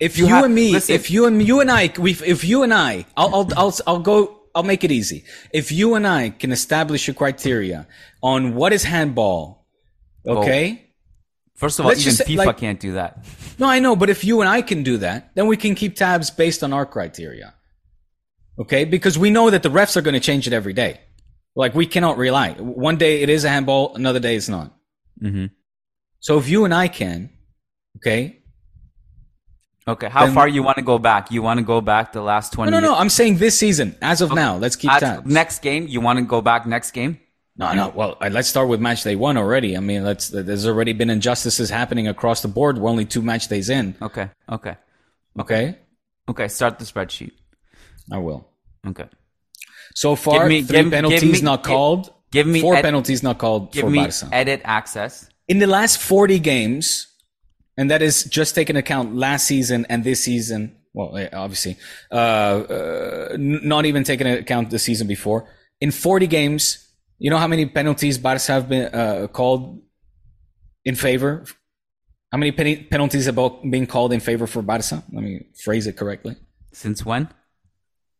I'll make it easy. If you and I can establish a criteria on what is handball, okay? First of all, even FIFA can't do that. No, I know, but if you and I can do that, then we can keep tabs based on our criteria. Okay? Because we know that the refs are going to change it every day. Like, we cannot rely. One day it is a handball, another day it's not. Mm-hmm. So if you and I can, okay? Okay, how far you want to go back? You want to go back the last 20 years? No, I'm saying this season, as of now. Let's keep tabs. Next game? You want to go back next game? No. Well, let's start with match day 1 already. I mean, there's already been injustices happening across the board. We're only 2 match days in. Okay. Start the spreadsheet. I will. Okay. So far, 3 penalties not called. 4 penalties not called for Barca. Edit access. In the last 40 games, and that is just taking account last season and this season. Well, obviously, not even taking into account the season before. In 40 games, you know how many penalties Barca have been called in favor? How many penalties have been called in favor for Barca? Let me phrase it correctly. Since when?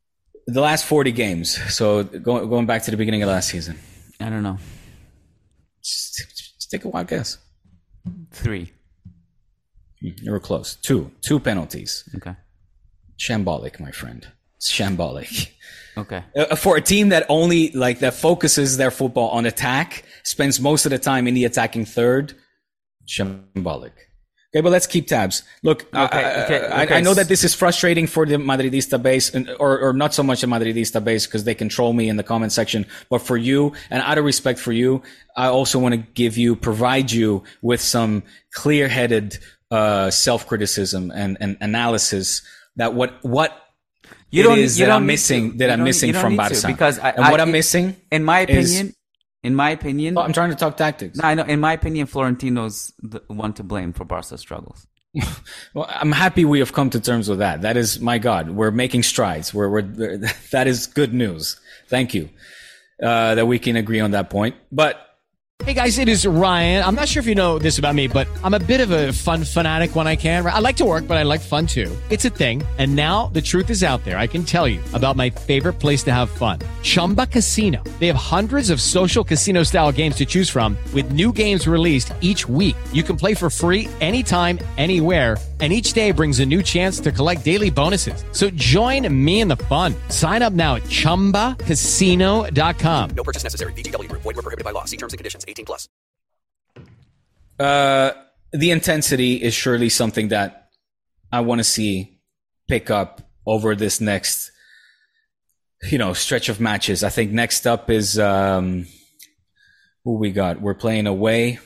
the last 40 games. So going back to the beginning of last season. I don't know. Just take a wild guess. 3. You were close. 2 penalties. Okay. Shambolic, my friend. Shambolic. Okay. For a team that only that focuses their football on attack, spends most of the time in the attacking third, shambolic. Okay, but let's keep tabs. Look, I know that this is frustrating for the Madridista base, or not so much the Madridista base because they control me in the comment section, but for you, and out of respect for you, I also want to provide you with some clear-headed self-criticism and analysis that what I'm missing from Barca. Because I'm missing, in my opinion, I'm trying to talk tactics. No, I know. In my opinion, Florentino's the one to blame for Barca's struggles. Well, I'm happy we have come to terms with that. That is, my God, we're making strides. That is good news. Thank you that we can agree on that point. But Hey guys, it is Ryan. I'm not sure if you know this about me, but I'm a bit of a fun fanatic when I can. I like to work, but I like fun too. It's a thing. And now the truth is out there. I can tell you about my favorite place to have fun. Chumba Casino. They have hundreds of social casino style games to choose from with new games released each week. You can play for free anytime, anywhere. And each day brings a new chance to collect daily bonuses. So join me in the fun. Sign up now at ChumbaCasino.com. No purchase necessary. VGW Group. Void where prohibited by law. See terms and conditions. 18+. The intensity is surely something that I want to see pick up over this next, stretch of matches. I think next up is who we got. We're playing away.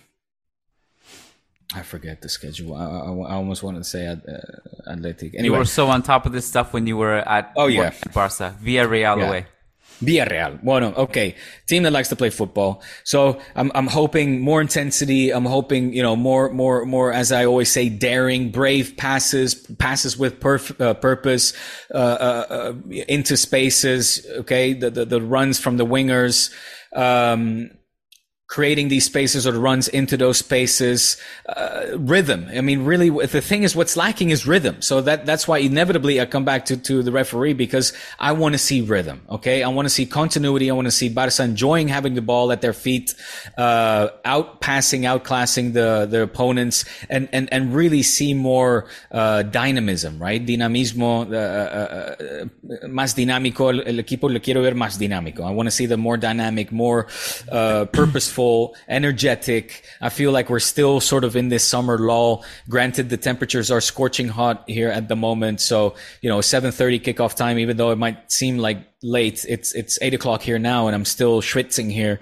I forget the schedule. I almost wanted to say Athletic. Anyway. You were so on top of this stuff when you were at Barca. Villarreal away. Villarreal. Bueno, okay. Team that likes to play football. So I'm hoping more intensity. I'm hoping, more, as I always say, daring, brave passes with purpose, into spaces. Okay. The runs from the wingers, creating these spaces or runs into those spaces, rhythm. I mean, really, the thing is, what's lacking is rhythm. So that's why inevitably I come back to the referee, because I want to see rhythm. Okay. I want to see continuity. I want to see Barca enjoying having the ball at their feet, outclassing the opponents, and really see more, dynamism, right? Dinamismo, más dinámico. El equipo lo quiero ver más dinámico. I want to see them more dynamic, more, purposeful, energetic. I feel like we're still sort of in this summer lull. Granted, the temperatures are scorching hot here at the moment. So, 7:30 kickoff time, even though it might seem like late, it's 8:00 here now, and I'm still schwitzing here,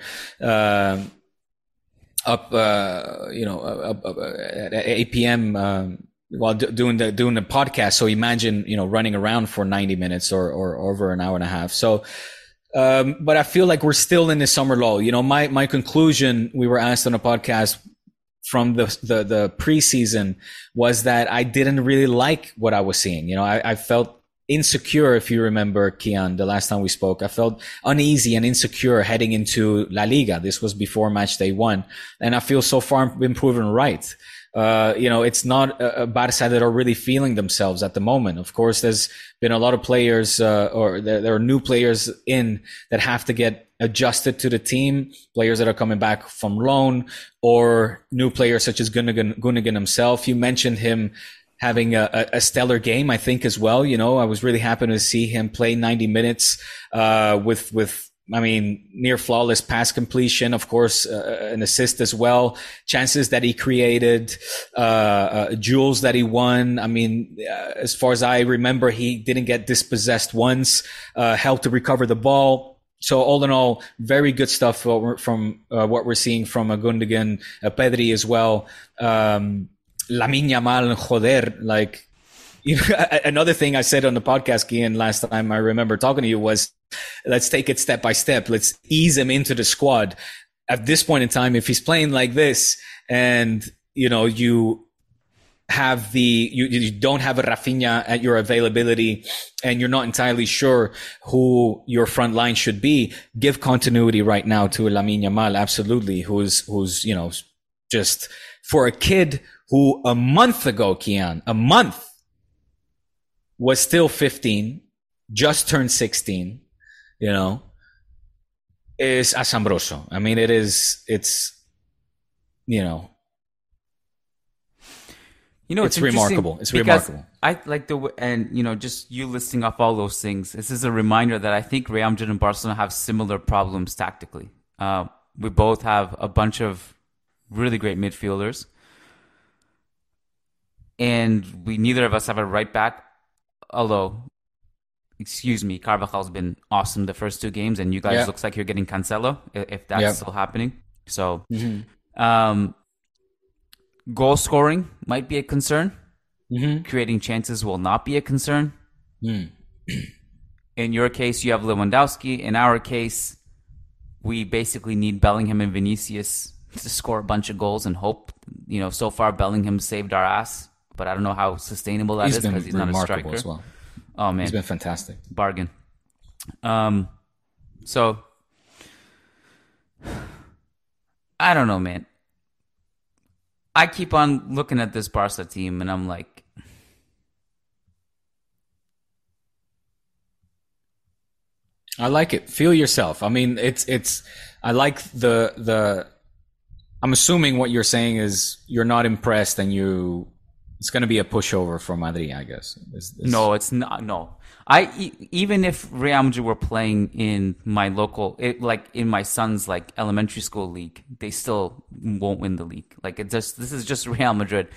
up at 8 p.m., while doing the podcast. So imagine, running around for 90 minutes or over an hour and a half. So, but I feel like we're still in this summer lull. My conclusion, we were asked on a podcast from the preseason, was that I didn't really like what I was seeing. I felt insecure. If you remember, Kian, the last time we spoke, I felt uneasy and insecure heading into La Liga. This was before match day 1. And I feel so far I've been proven right. It's not a Barca that are really feeling themselves at the moment. Of course, there's been a lot of players, or there are new players in that have to get adjusted to the team, players that are coming back from loan, or new players such as Gundogan himself. You mentioned him having a stellar game, I think, as well. I was really happy to see him play 90 minutes, with near flawless pass completion, of course, an assist as well, chances that he created, duels that he won. As far as I remember, he didn't get dispossessed once, helped to recover the ball. So all in all, very good stuff from what we're seeing from Gundogan, Pedri as well. Lamine Yamal, joder, another thing I said on the podcast, Ian, last time I remember talking to you was, let's take it step by step. Let's ease him into the squad. At this point in time, if he's playing like this and, you don't have a Rafinha at your availability and you're not entirely sure who your front line should be, give continuity right now to Lamine Yamal. Absolutely. Who's, just for a kid who a month ago, Kian, was still 15, just turned 16, you know, is asombroso. I mean, it's, you know, it's remarkable. It's remarkable. I like and you know, just you listing off all those things. This is a reminder that I think Real Madrid and Barcelona have similar problems tactically. We both have a bunch of really great midfielders, and neither of us have a right back. Although, excuse me, Carvajal's been awesome the first two games, and you guys looks like you're getting Cancelo if that's still happening. So, goal scoring might be a concern. Creating chances will not be a concern. In your case, you have Lewandowski. In our case, we basically need Bellingham and Vinicius to score a bunch of goals and hope. You know, so far Bellingham saved our ass, but I don't know how sustainable that is because he's not a striker as well. Oh man, he's been fantastic. Bargain. So I don't know, man. I keep on looking at this Barca team and I'm like, I like it. Feel yourself. I mean, it's. I like the. I'm assuming what you're saying is you're not impressed, and it's going to be a pushover for Madrid, I guess. No, it's not. No, even if Real Madrid were playing in my local, like in my son's like elementary school league, they still won't win the league. Like this is just Real Madrid.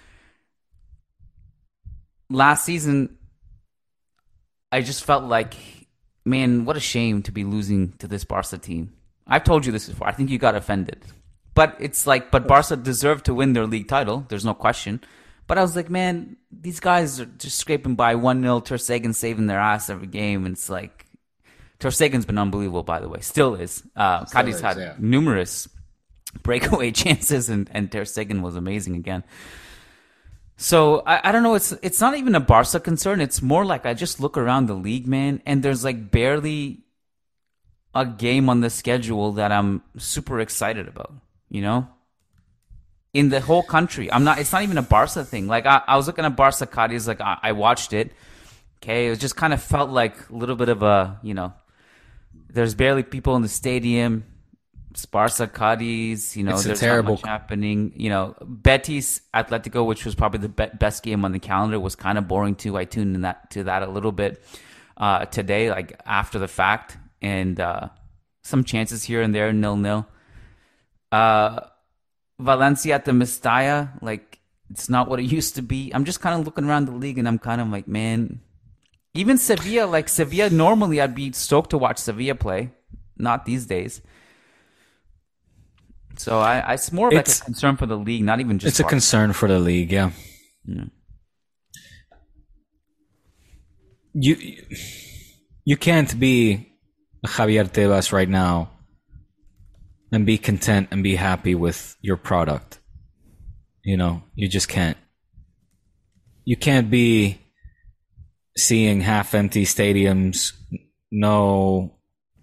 Last season, I just felt like, man, what a shame to be losing to this Barca team. I've told you this before. I think you got offended. But it's like, but Barca deserved to win their league title. There's no question. But I was like, man, these guys are just scraping by 1-0, Ter Stegen saving their ass every game. And it's like, Ter Stegen's been unbelievable, by the way. Still is. Cadiz had numerous breakaway chances, and Ter Stegen was amazing again. So I don't know. It's not even a Barca concern. It's more like I just look around the league, man, and there's like barely a game on the schedule that I'm super excited about. You know, in the whole country, I'm not. It's not even a Barca thing. Like I was looking at Barca Cadiz. Like I watched it. Okay, it just kind of felt like a little bit of a, you know, there's barely people in the stadium. Barca Cadiz, you know, there's not much happening. You know, Betis Atletico, which was probably the best game on the calendar, was kind of boring too. I tuned in to that a little bit today, like after the fact, and some chances here and there, 0-0. Valencia at the Mestalla, like it's not what it used to be. I'm just kind of looking around the league, and I'm kind of like, man, even Sevilla, like Sevilla, normally I'd be stoked to watch Sevilla play, not these days. So it's more of like a concern for the league, not even just. It's a concern for the league, yeah. You can't be Javier Tebas right now and be content and be happy with your product. You know, you just can't. You can't be seeing half-empty stadiums. No.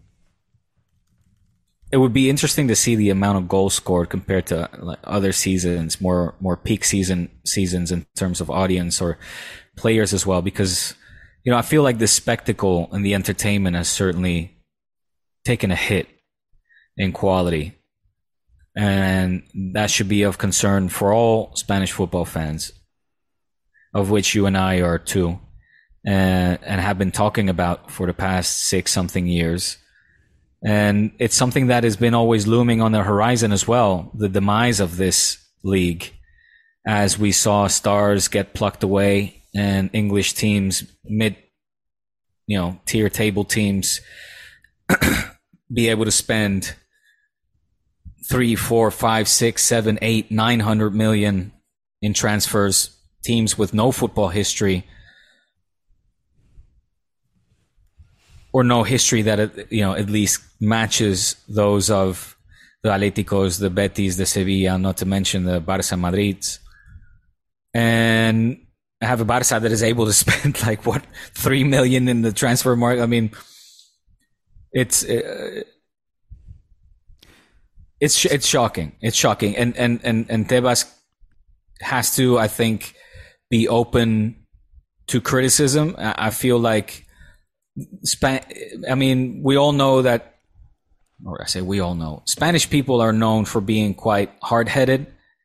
It would be interesting to see the amount of goals scored compared to like other seasons, more peak seasons in terms of audience or players as well, because, you know, I feel like the spectacle and the entertainment has certainly taken a hit in quality, and that should be of concern for all Spanish football fans, of which you and I are too, and have been talking about for the past 6-something years. And it's something that has been always looming on the horizon as well, the demise of this league, as we saw stars get plucked away and English teams, tier table teams, be able to spend 3, 4, 5, 6, 7, 8, 900 million in transfers, teams with no football history or no history that, at least matches those of the Atléticos, the Betis, the Sevilla, not to mention the Barça Madrids. And have a Barça that is able to spend 3 million in the transfer market. I mean, it's shocking. It's shocking. And Tebas has to, I think, be open to criticism. I feel like we all know that, or I say we all know, Spanish people are known for being quite hard-headed.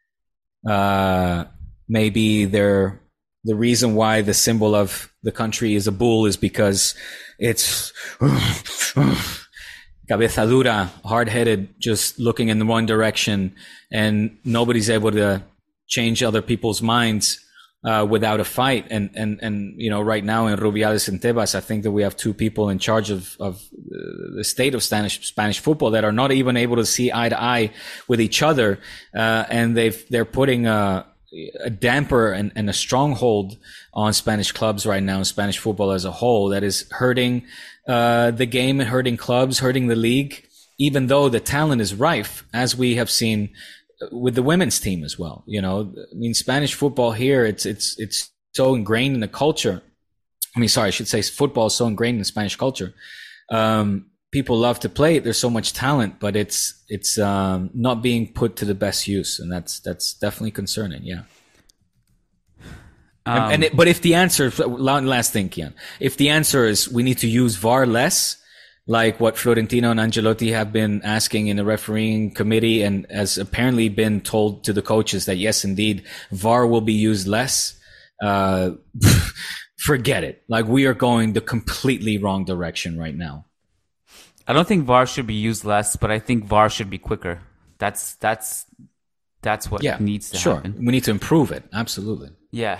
Maybe the reason why the symbol of the country is a bull is because it's cabeza dura, hard-headed, just looking in one direction, and nobody's able to change other people's minds without a fight. And right now in Rubiales and Tebas, I think that we have two people in charge of the state of Spanish football that are not even able to see eye to eye with each other, and they're putting a damper and a stronghold on Spanish clubs right now, Spanish football as a whole, that is hurting the game and hurting clubs, hurting the league, even though the talent is rife, as we have seen with the women's team as well. Spanish football here, it's so ingrained in the culture. I should say football is so ingrained in Spanish culture. People love to play it. There's so much talent, but it's not being put to the best use, and that's definitely concerning. Yeah. But if the answer, last thing, Kian, if the answer is we need to use VAR less, like what Florentino and Ancelotti have been asking in the refereeing committee, and has apparently been told to the coaches that yes, indeed, VAR will be used less, forget it. Like, we are going the completely wrong direction right now. I don't think VAR should be used less, but I think VAR should be quicker. That's what needs to happen. We need to improve it. Absolutely. Yeah.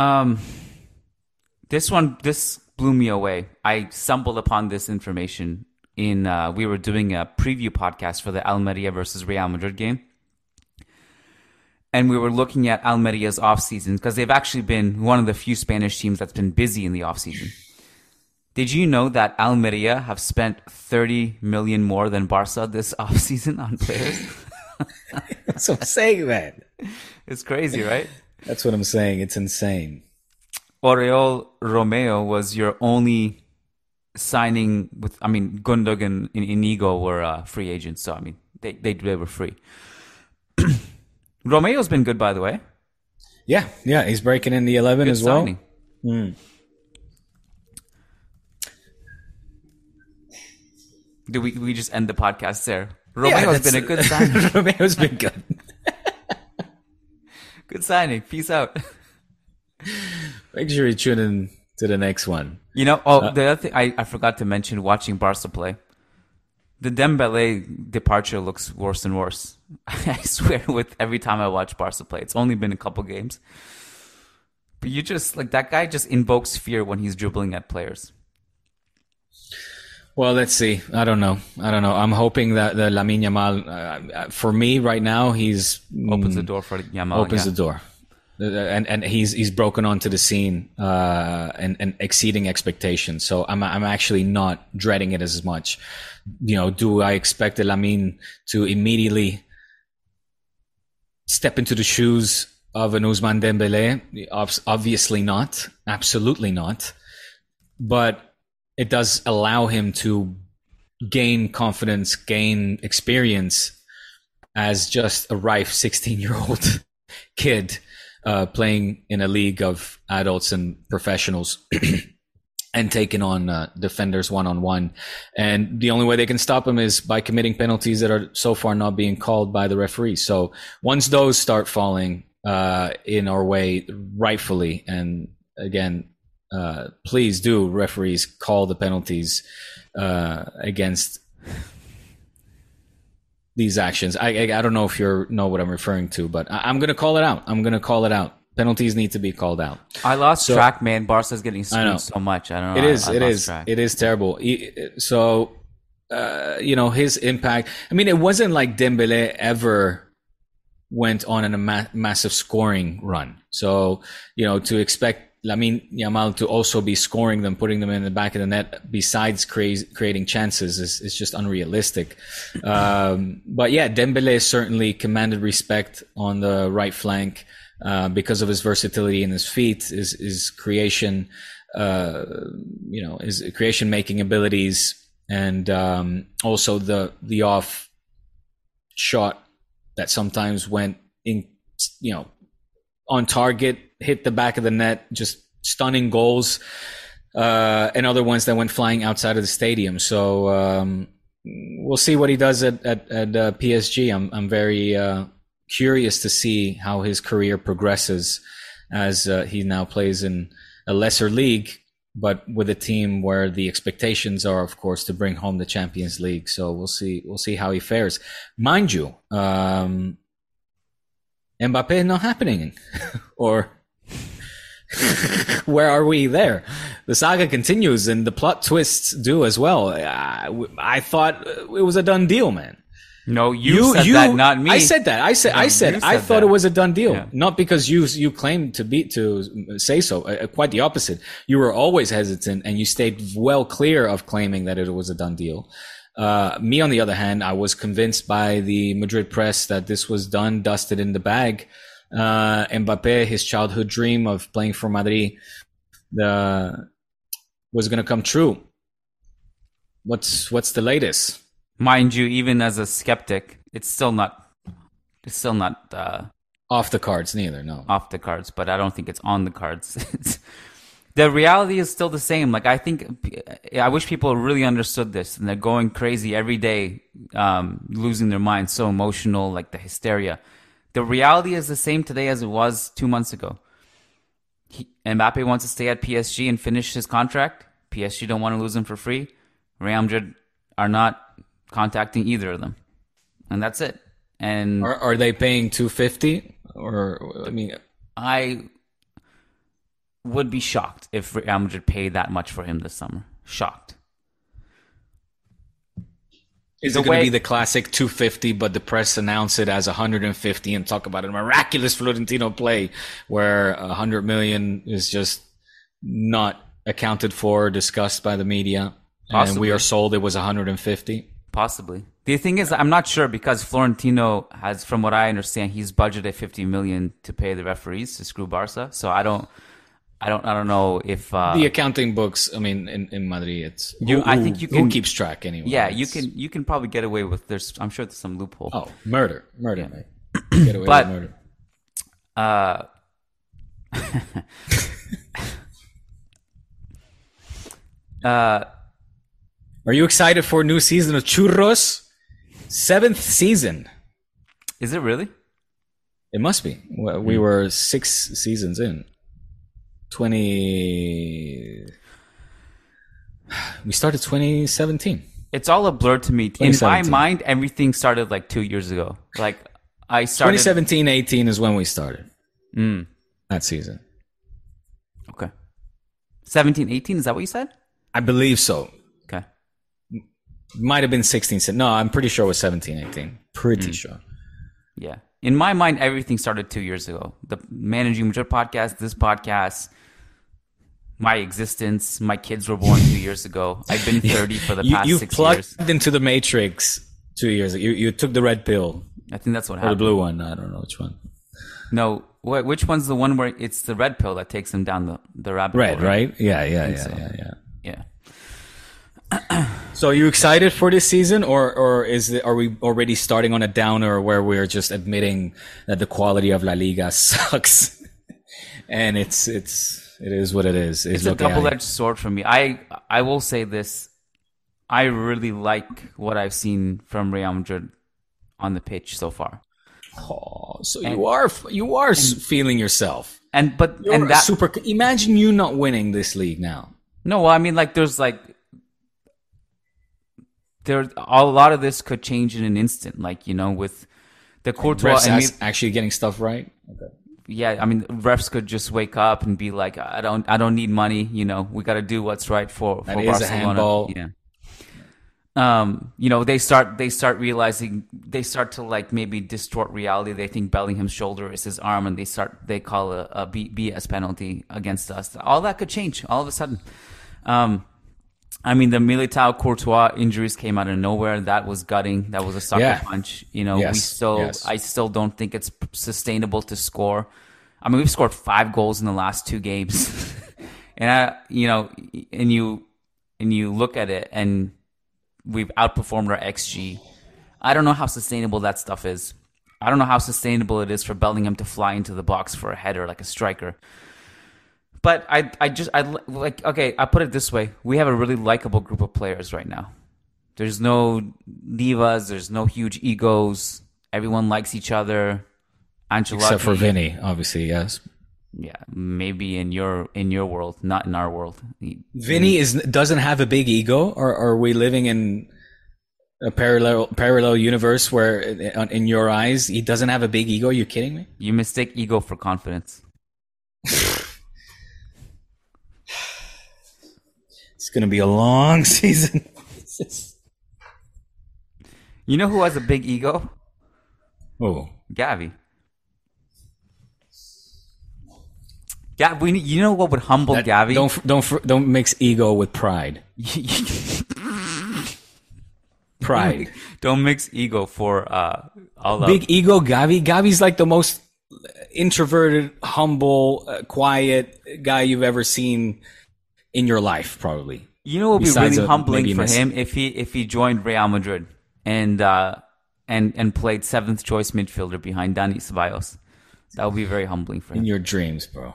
This blew me away. I stumbled upon this information we were doing a preview podcast for the Almeria versus Real Madrid game. And we were looking at Almeria's offseason, because they've actually been one of the few Spanish teams that's been busy in the offseason. Did you know that Almeria have spent 30 million more than Barca this offseason on players? That's what I'm saying, man. It's crazy, right? That's what I'm saying. It's insane. Oriol Romeo was your only signing with, Gundogan and Inigo were free agents, so they were free. Romeo's been good, by the way. Yeah, he's breaking in the 11 good as signing. Well. Do we just end the podcast there? Romeo's been a good signing. Romeo's been good. Good signing. Peace out. Make sure you tune in to the next one. The other thing I forgot to mention, watching Barca play, the Dembele departure looks worse and worse. I swear, with every time I watch Barca play. It's only been a couple games. But you just, that guy just invokes fear when he's dribbling at players. Well, let's see. I don't know. I'm hoping that the Lamine Yamal, for me right now, he's opens the door for Yamal. Opens the door, and he's broken onto the scene and exceeding expectations. So I'm actually not dreading it as much. Do I expect the Lamine to immediately step into the shoes of an Ousmane Dembele? Obviously not. Absolutely not. But it does allow him to gain confidence, gain experience as just a rife 16-year-old kid playing in a league of adults and professionals and taking on defenders one-on-one. And the only way they can stop him is by committing penalties that are so far not being called by the referee. So once those start falling in our way rightfully, and again, please do, referees, call the penalties against these actions. I don't know if you know what I'm referring to, but I'm going to call it out. Penalties need to be called out. I lost track, man. Barca's getting screwed so much. I don't know. It is terrible. So, his impact. It wasn't like Dembele ever went on a massive scoring run. So, to expect Lamine Yamal to also be scoring them, putting them in the back of the net, besides creating chances, is just unrealistic. But yeah, Dembele certainly commanded respect on the right flank because of his versatility in his feet, his creation, his creation making abilities, and also the off shot that sometimes went in, on target, hit the back of the net, just stunning goals. and other ones that went flying outside of the stadium. So we'll see what he does at PSG. I'm very curious to see how his career progresses as he now plays in a lesser league, but with a team where the expectations are, of course, to bring home the Champions League. So we'll see how he fares. Mind you, Mbappe not happening, or where are we there? The saga continues and the plot twists do as well. I thought it was a done deal, man. No, you said that, not me. I said that. I thought it was a done deal. Yeah. Not because you claimed to say so. Quite the opposite. You were always hesitant, and you stayed well clear of claiming that it was a done deal. Me, on the other hand, I was convinced by the Madrid press that this was done, dusted, in the bag. Mbappe, his childhood dream of playing for Madrid, was going to come true. What's the latest? Mind you, even as a skeptic, it's still not off the cards neither. No, off the cards, but I don't think it's on the cards. The reality is still the same. Like, I wish people really understood this, and they're going crazy every day, losing their minds, so emotional, like the hysteria. The reality is the same today as it was 2 months ago. Mbappe wants to stay at PSG and finish his contract. PSG don't want to lose him for free. Real Madrid are not contacting either of them, and that's it. And are they paying 250? Or I mean, I would be shocked if Real Madrid paid that much for him this summer. Shocked. Is it going to be the classic 250, but the press announce it as 150 and talk about a miraculous Florentino play where 100 million is just not accounted for, discussed by the media, Possibly. And we are sold it was 150? Possibly. The thing is, I'm not sure, because Florentino has, from what I understand, he's budgeted 50 million to pay the referees to screw Barca. So I don't know if the accounting books. I mean, in Madrid, it's I think you can, who keeps track anyway. Yeah, you can probably get away with. I'm sure there's some loophole. Oh, murder, yeah. Mate. Get away with murder. Are you excited for a new season of Churros? 7th season. Is it really? It must be. We were 6 seasons in. 20. We started 2017. It's all a blur to me. In my mind, everything started like 2 years ago. Like, I started 2017-18 is when we started. That season. Okay. 17-18, is that what you said? I believe so. Okay. Might have been 16. No, I'm pretty sure it was 17-18. Pretty sure. Yeah. In my mind, everything started 2 years ago. The Managing Madrid podcast, this podcast, my existence. My kids were born 2 years ago. I've been 30 for the past 6 years. You plugged into the Matrix 2 years ago. You took the red pill. I think that's what happened. Or the blue one. I don't know which one. No, which one's the one where it's the red pill that takes them down the rabbit hole? Red, right? Yeah. Yeah. So are you excited for this season, or are we already starting on a downer where we're just admitting that the quality of La Liga sucks and it is what it is? It's a double-edged sword for me. I will say this. I really like what I've seen from Real Madrid on the pitch so far. Oh, so you are feeling yourself. Super. Imagine you not winning this league now. No, well, I mean, like, a lot of this could change in an instant. Like, you know, with the Courtois refs actually getting stuff right. Okay. Yeah, I mean, refs could just wake up and be like, I don't need money. You know, we got to do what's right for Barcelona. Is a handball. Yeah. You know, they start realizing, they start to like maybe distort reality. They think Bellingham's shoulder is his arm, and they call a BS penalty against us. All that could change all of a sudden. I mean, the Militao Courtois injuries came out of nowhere. That was gutting. That was a sucker punch. You know, I still don't think it's sustainable to score. I mean, we've scored 5 goals in the last 2 games, and you look at it, and we've outperformed our XG. I don't know how sustainable that stuff is. I don't know how sustainable it is for Bellingham to fly into the box for a header like a striker. But I put it this way. We have a really likable group of players right now. There's no divas. There's no huge egos. Everyone likes each other. Ancelotti, except for Vinny, obviously, yes. Yeah, maybe in your world, not in our world. Vinny doesn't have a big ego, or are we living in a parallel universe where, in your eyes, he doesn't have a big ego? Are you kidding me? You mistake ego for confidence. It's going to be a long season. You know who has a big ego? Oh, Gavi. You know what would humble Gavi? Don't mix ego with pride. Pride. Don't mix ego for all big ego. Gavi's like the most introverted, humble, quiet guy you've ever seen in your life, probably. You know what would be really humbling for him if he joined Real Madrid and played 7th choice midfielder behind Dani Ceballos. That would be very humbling for him. In your dreams, bro.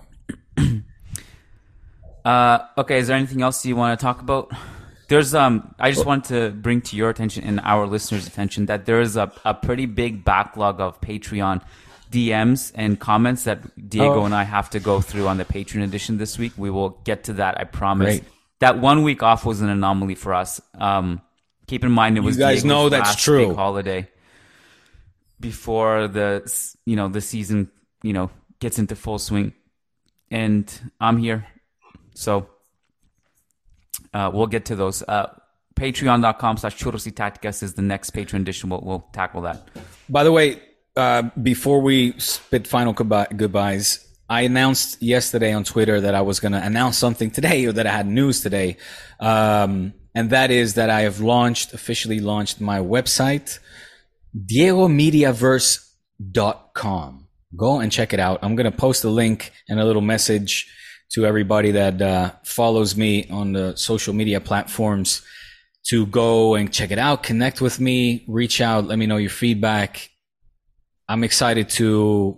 Okay, is there anything else you want to talk about? There's I just want to bring to your attention and our listeners' attention that there is a pretty big backlog of Patreon DMs and comments that Diego and I have to go through on the Patreon edition this week. We will get to that, I promise. Great. That 1 week off was an anomaly for us. Keep in mind it was you guys Diego's know that's last true. big holiday before the season gets into full swing, and I'm here, so we'll get to those. Patreon.com/churrosytacticas is the next Patreon edition. We'll tackle that. By the way, before we spit final goodbyes, I announced yesterday on Twitter that I was going to announce something today, or that I had news today. And that is that I have officially launched my website, diegomediaverse.com. Go and check it out. I'm going to post a link and a little message to everybody that follows me on the social media platforms to go and check it out, connect with me, reach out, let me know your feedback. I'm excited for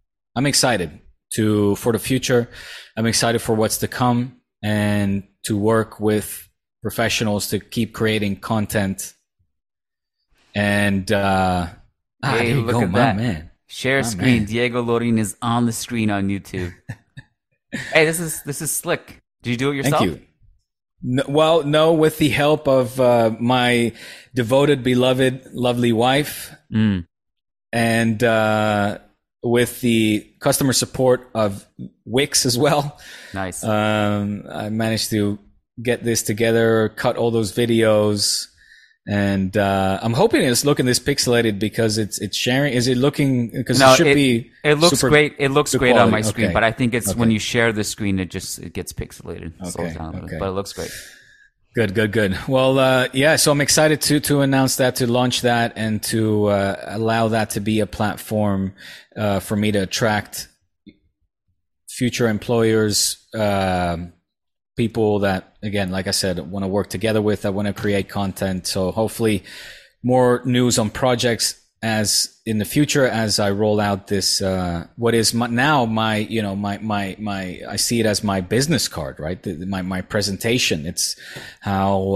the future. I'm excited for what's to come and to work with professionals to keep creating content. And hey, there you look go, at my that. man. Share My screen. man. Diego Lorin is on the screen on YouTube. Hey, this is slick. Did you do it yourself? Thank you. No, with the help of my devoted, beloved, lovely wife, and with the customer support of Wix as well. Nice. I managed to get this together, cut all those videos, and I'm hoping it's looking this pixelated because it's sharing. Is it looking? Because it should be. It looks great. It looks great on my screen, okay. but I think it's when you share the screen, it gets pixelated. It slows down a little bit, but it looks great. Good. Well, so I'm excited to announce that, to launch that, and to allow that to be a platform for me to attract future employers, people that, again, like I said, want to work together with, that want to create content. So hopefully more news on projects as in the future as I roll out this what is my I see it as my business card, right? My presentation. It's how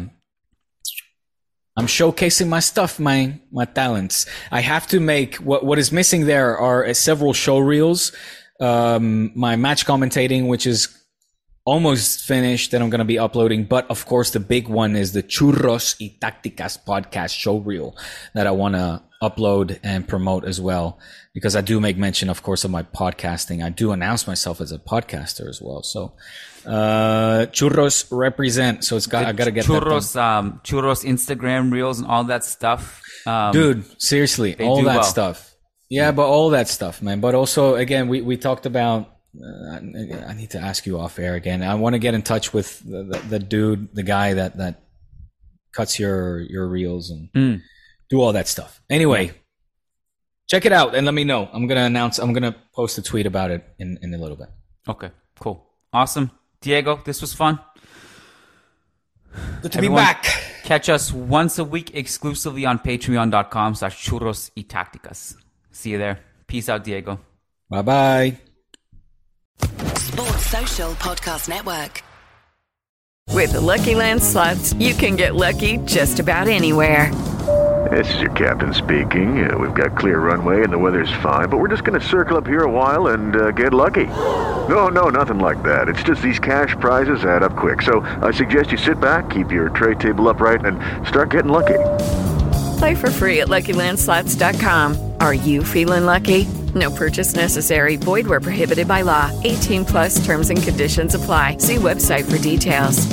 I'm showcasing my stuff, my talents. I have to make what is missing. There are several show reels, my match commentating, which is almost finished, that I'm going to be uploading. But of course, the big one is the Churros y Tácticas podcast show reel that I want to upload and promote as well, because I do make mention, of course, of my podcasting. I do announce myself as a podcaster as well. So, Churros represent. So I got to get Churros, that done. Churros Instagram reels and all that stuff. Dude, seriously, all that well. stuff. Yeah, but all that stuff, man. But also, again, we talked about, I need to ask you off air again. I want to get in touch with the dude, the guy that cuts your reels and do all that stuff. Anyway, check it out and let me know. I'm going to post a tweet about it in a little bit. Okay, cool. Awesome. Diego, this was fun. Good to be back. Catch us once a week exclusively on patreon.com/churrosytacticas. See you there. Peace out, Diego. Bye-bye. Sports Social Podcast Network. With the Lucky Land Slots, you can get lucky just about anywhere. This is your captain speaking. We've got clear runway and the weather's fine, but we're just going to circle up here a while and get lucky. No, nothing like that. It's just these cash prizes add up quick. So I suggest you sit back, keep your tray table upright, and start getting lucky. Play for free at LuckyLandSlots.com. Are you feeling lucky? No purchase necessary. Void where prohibited by law. 18+ terms and conditions apply. See website for details.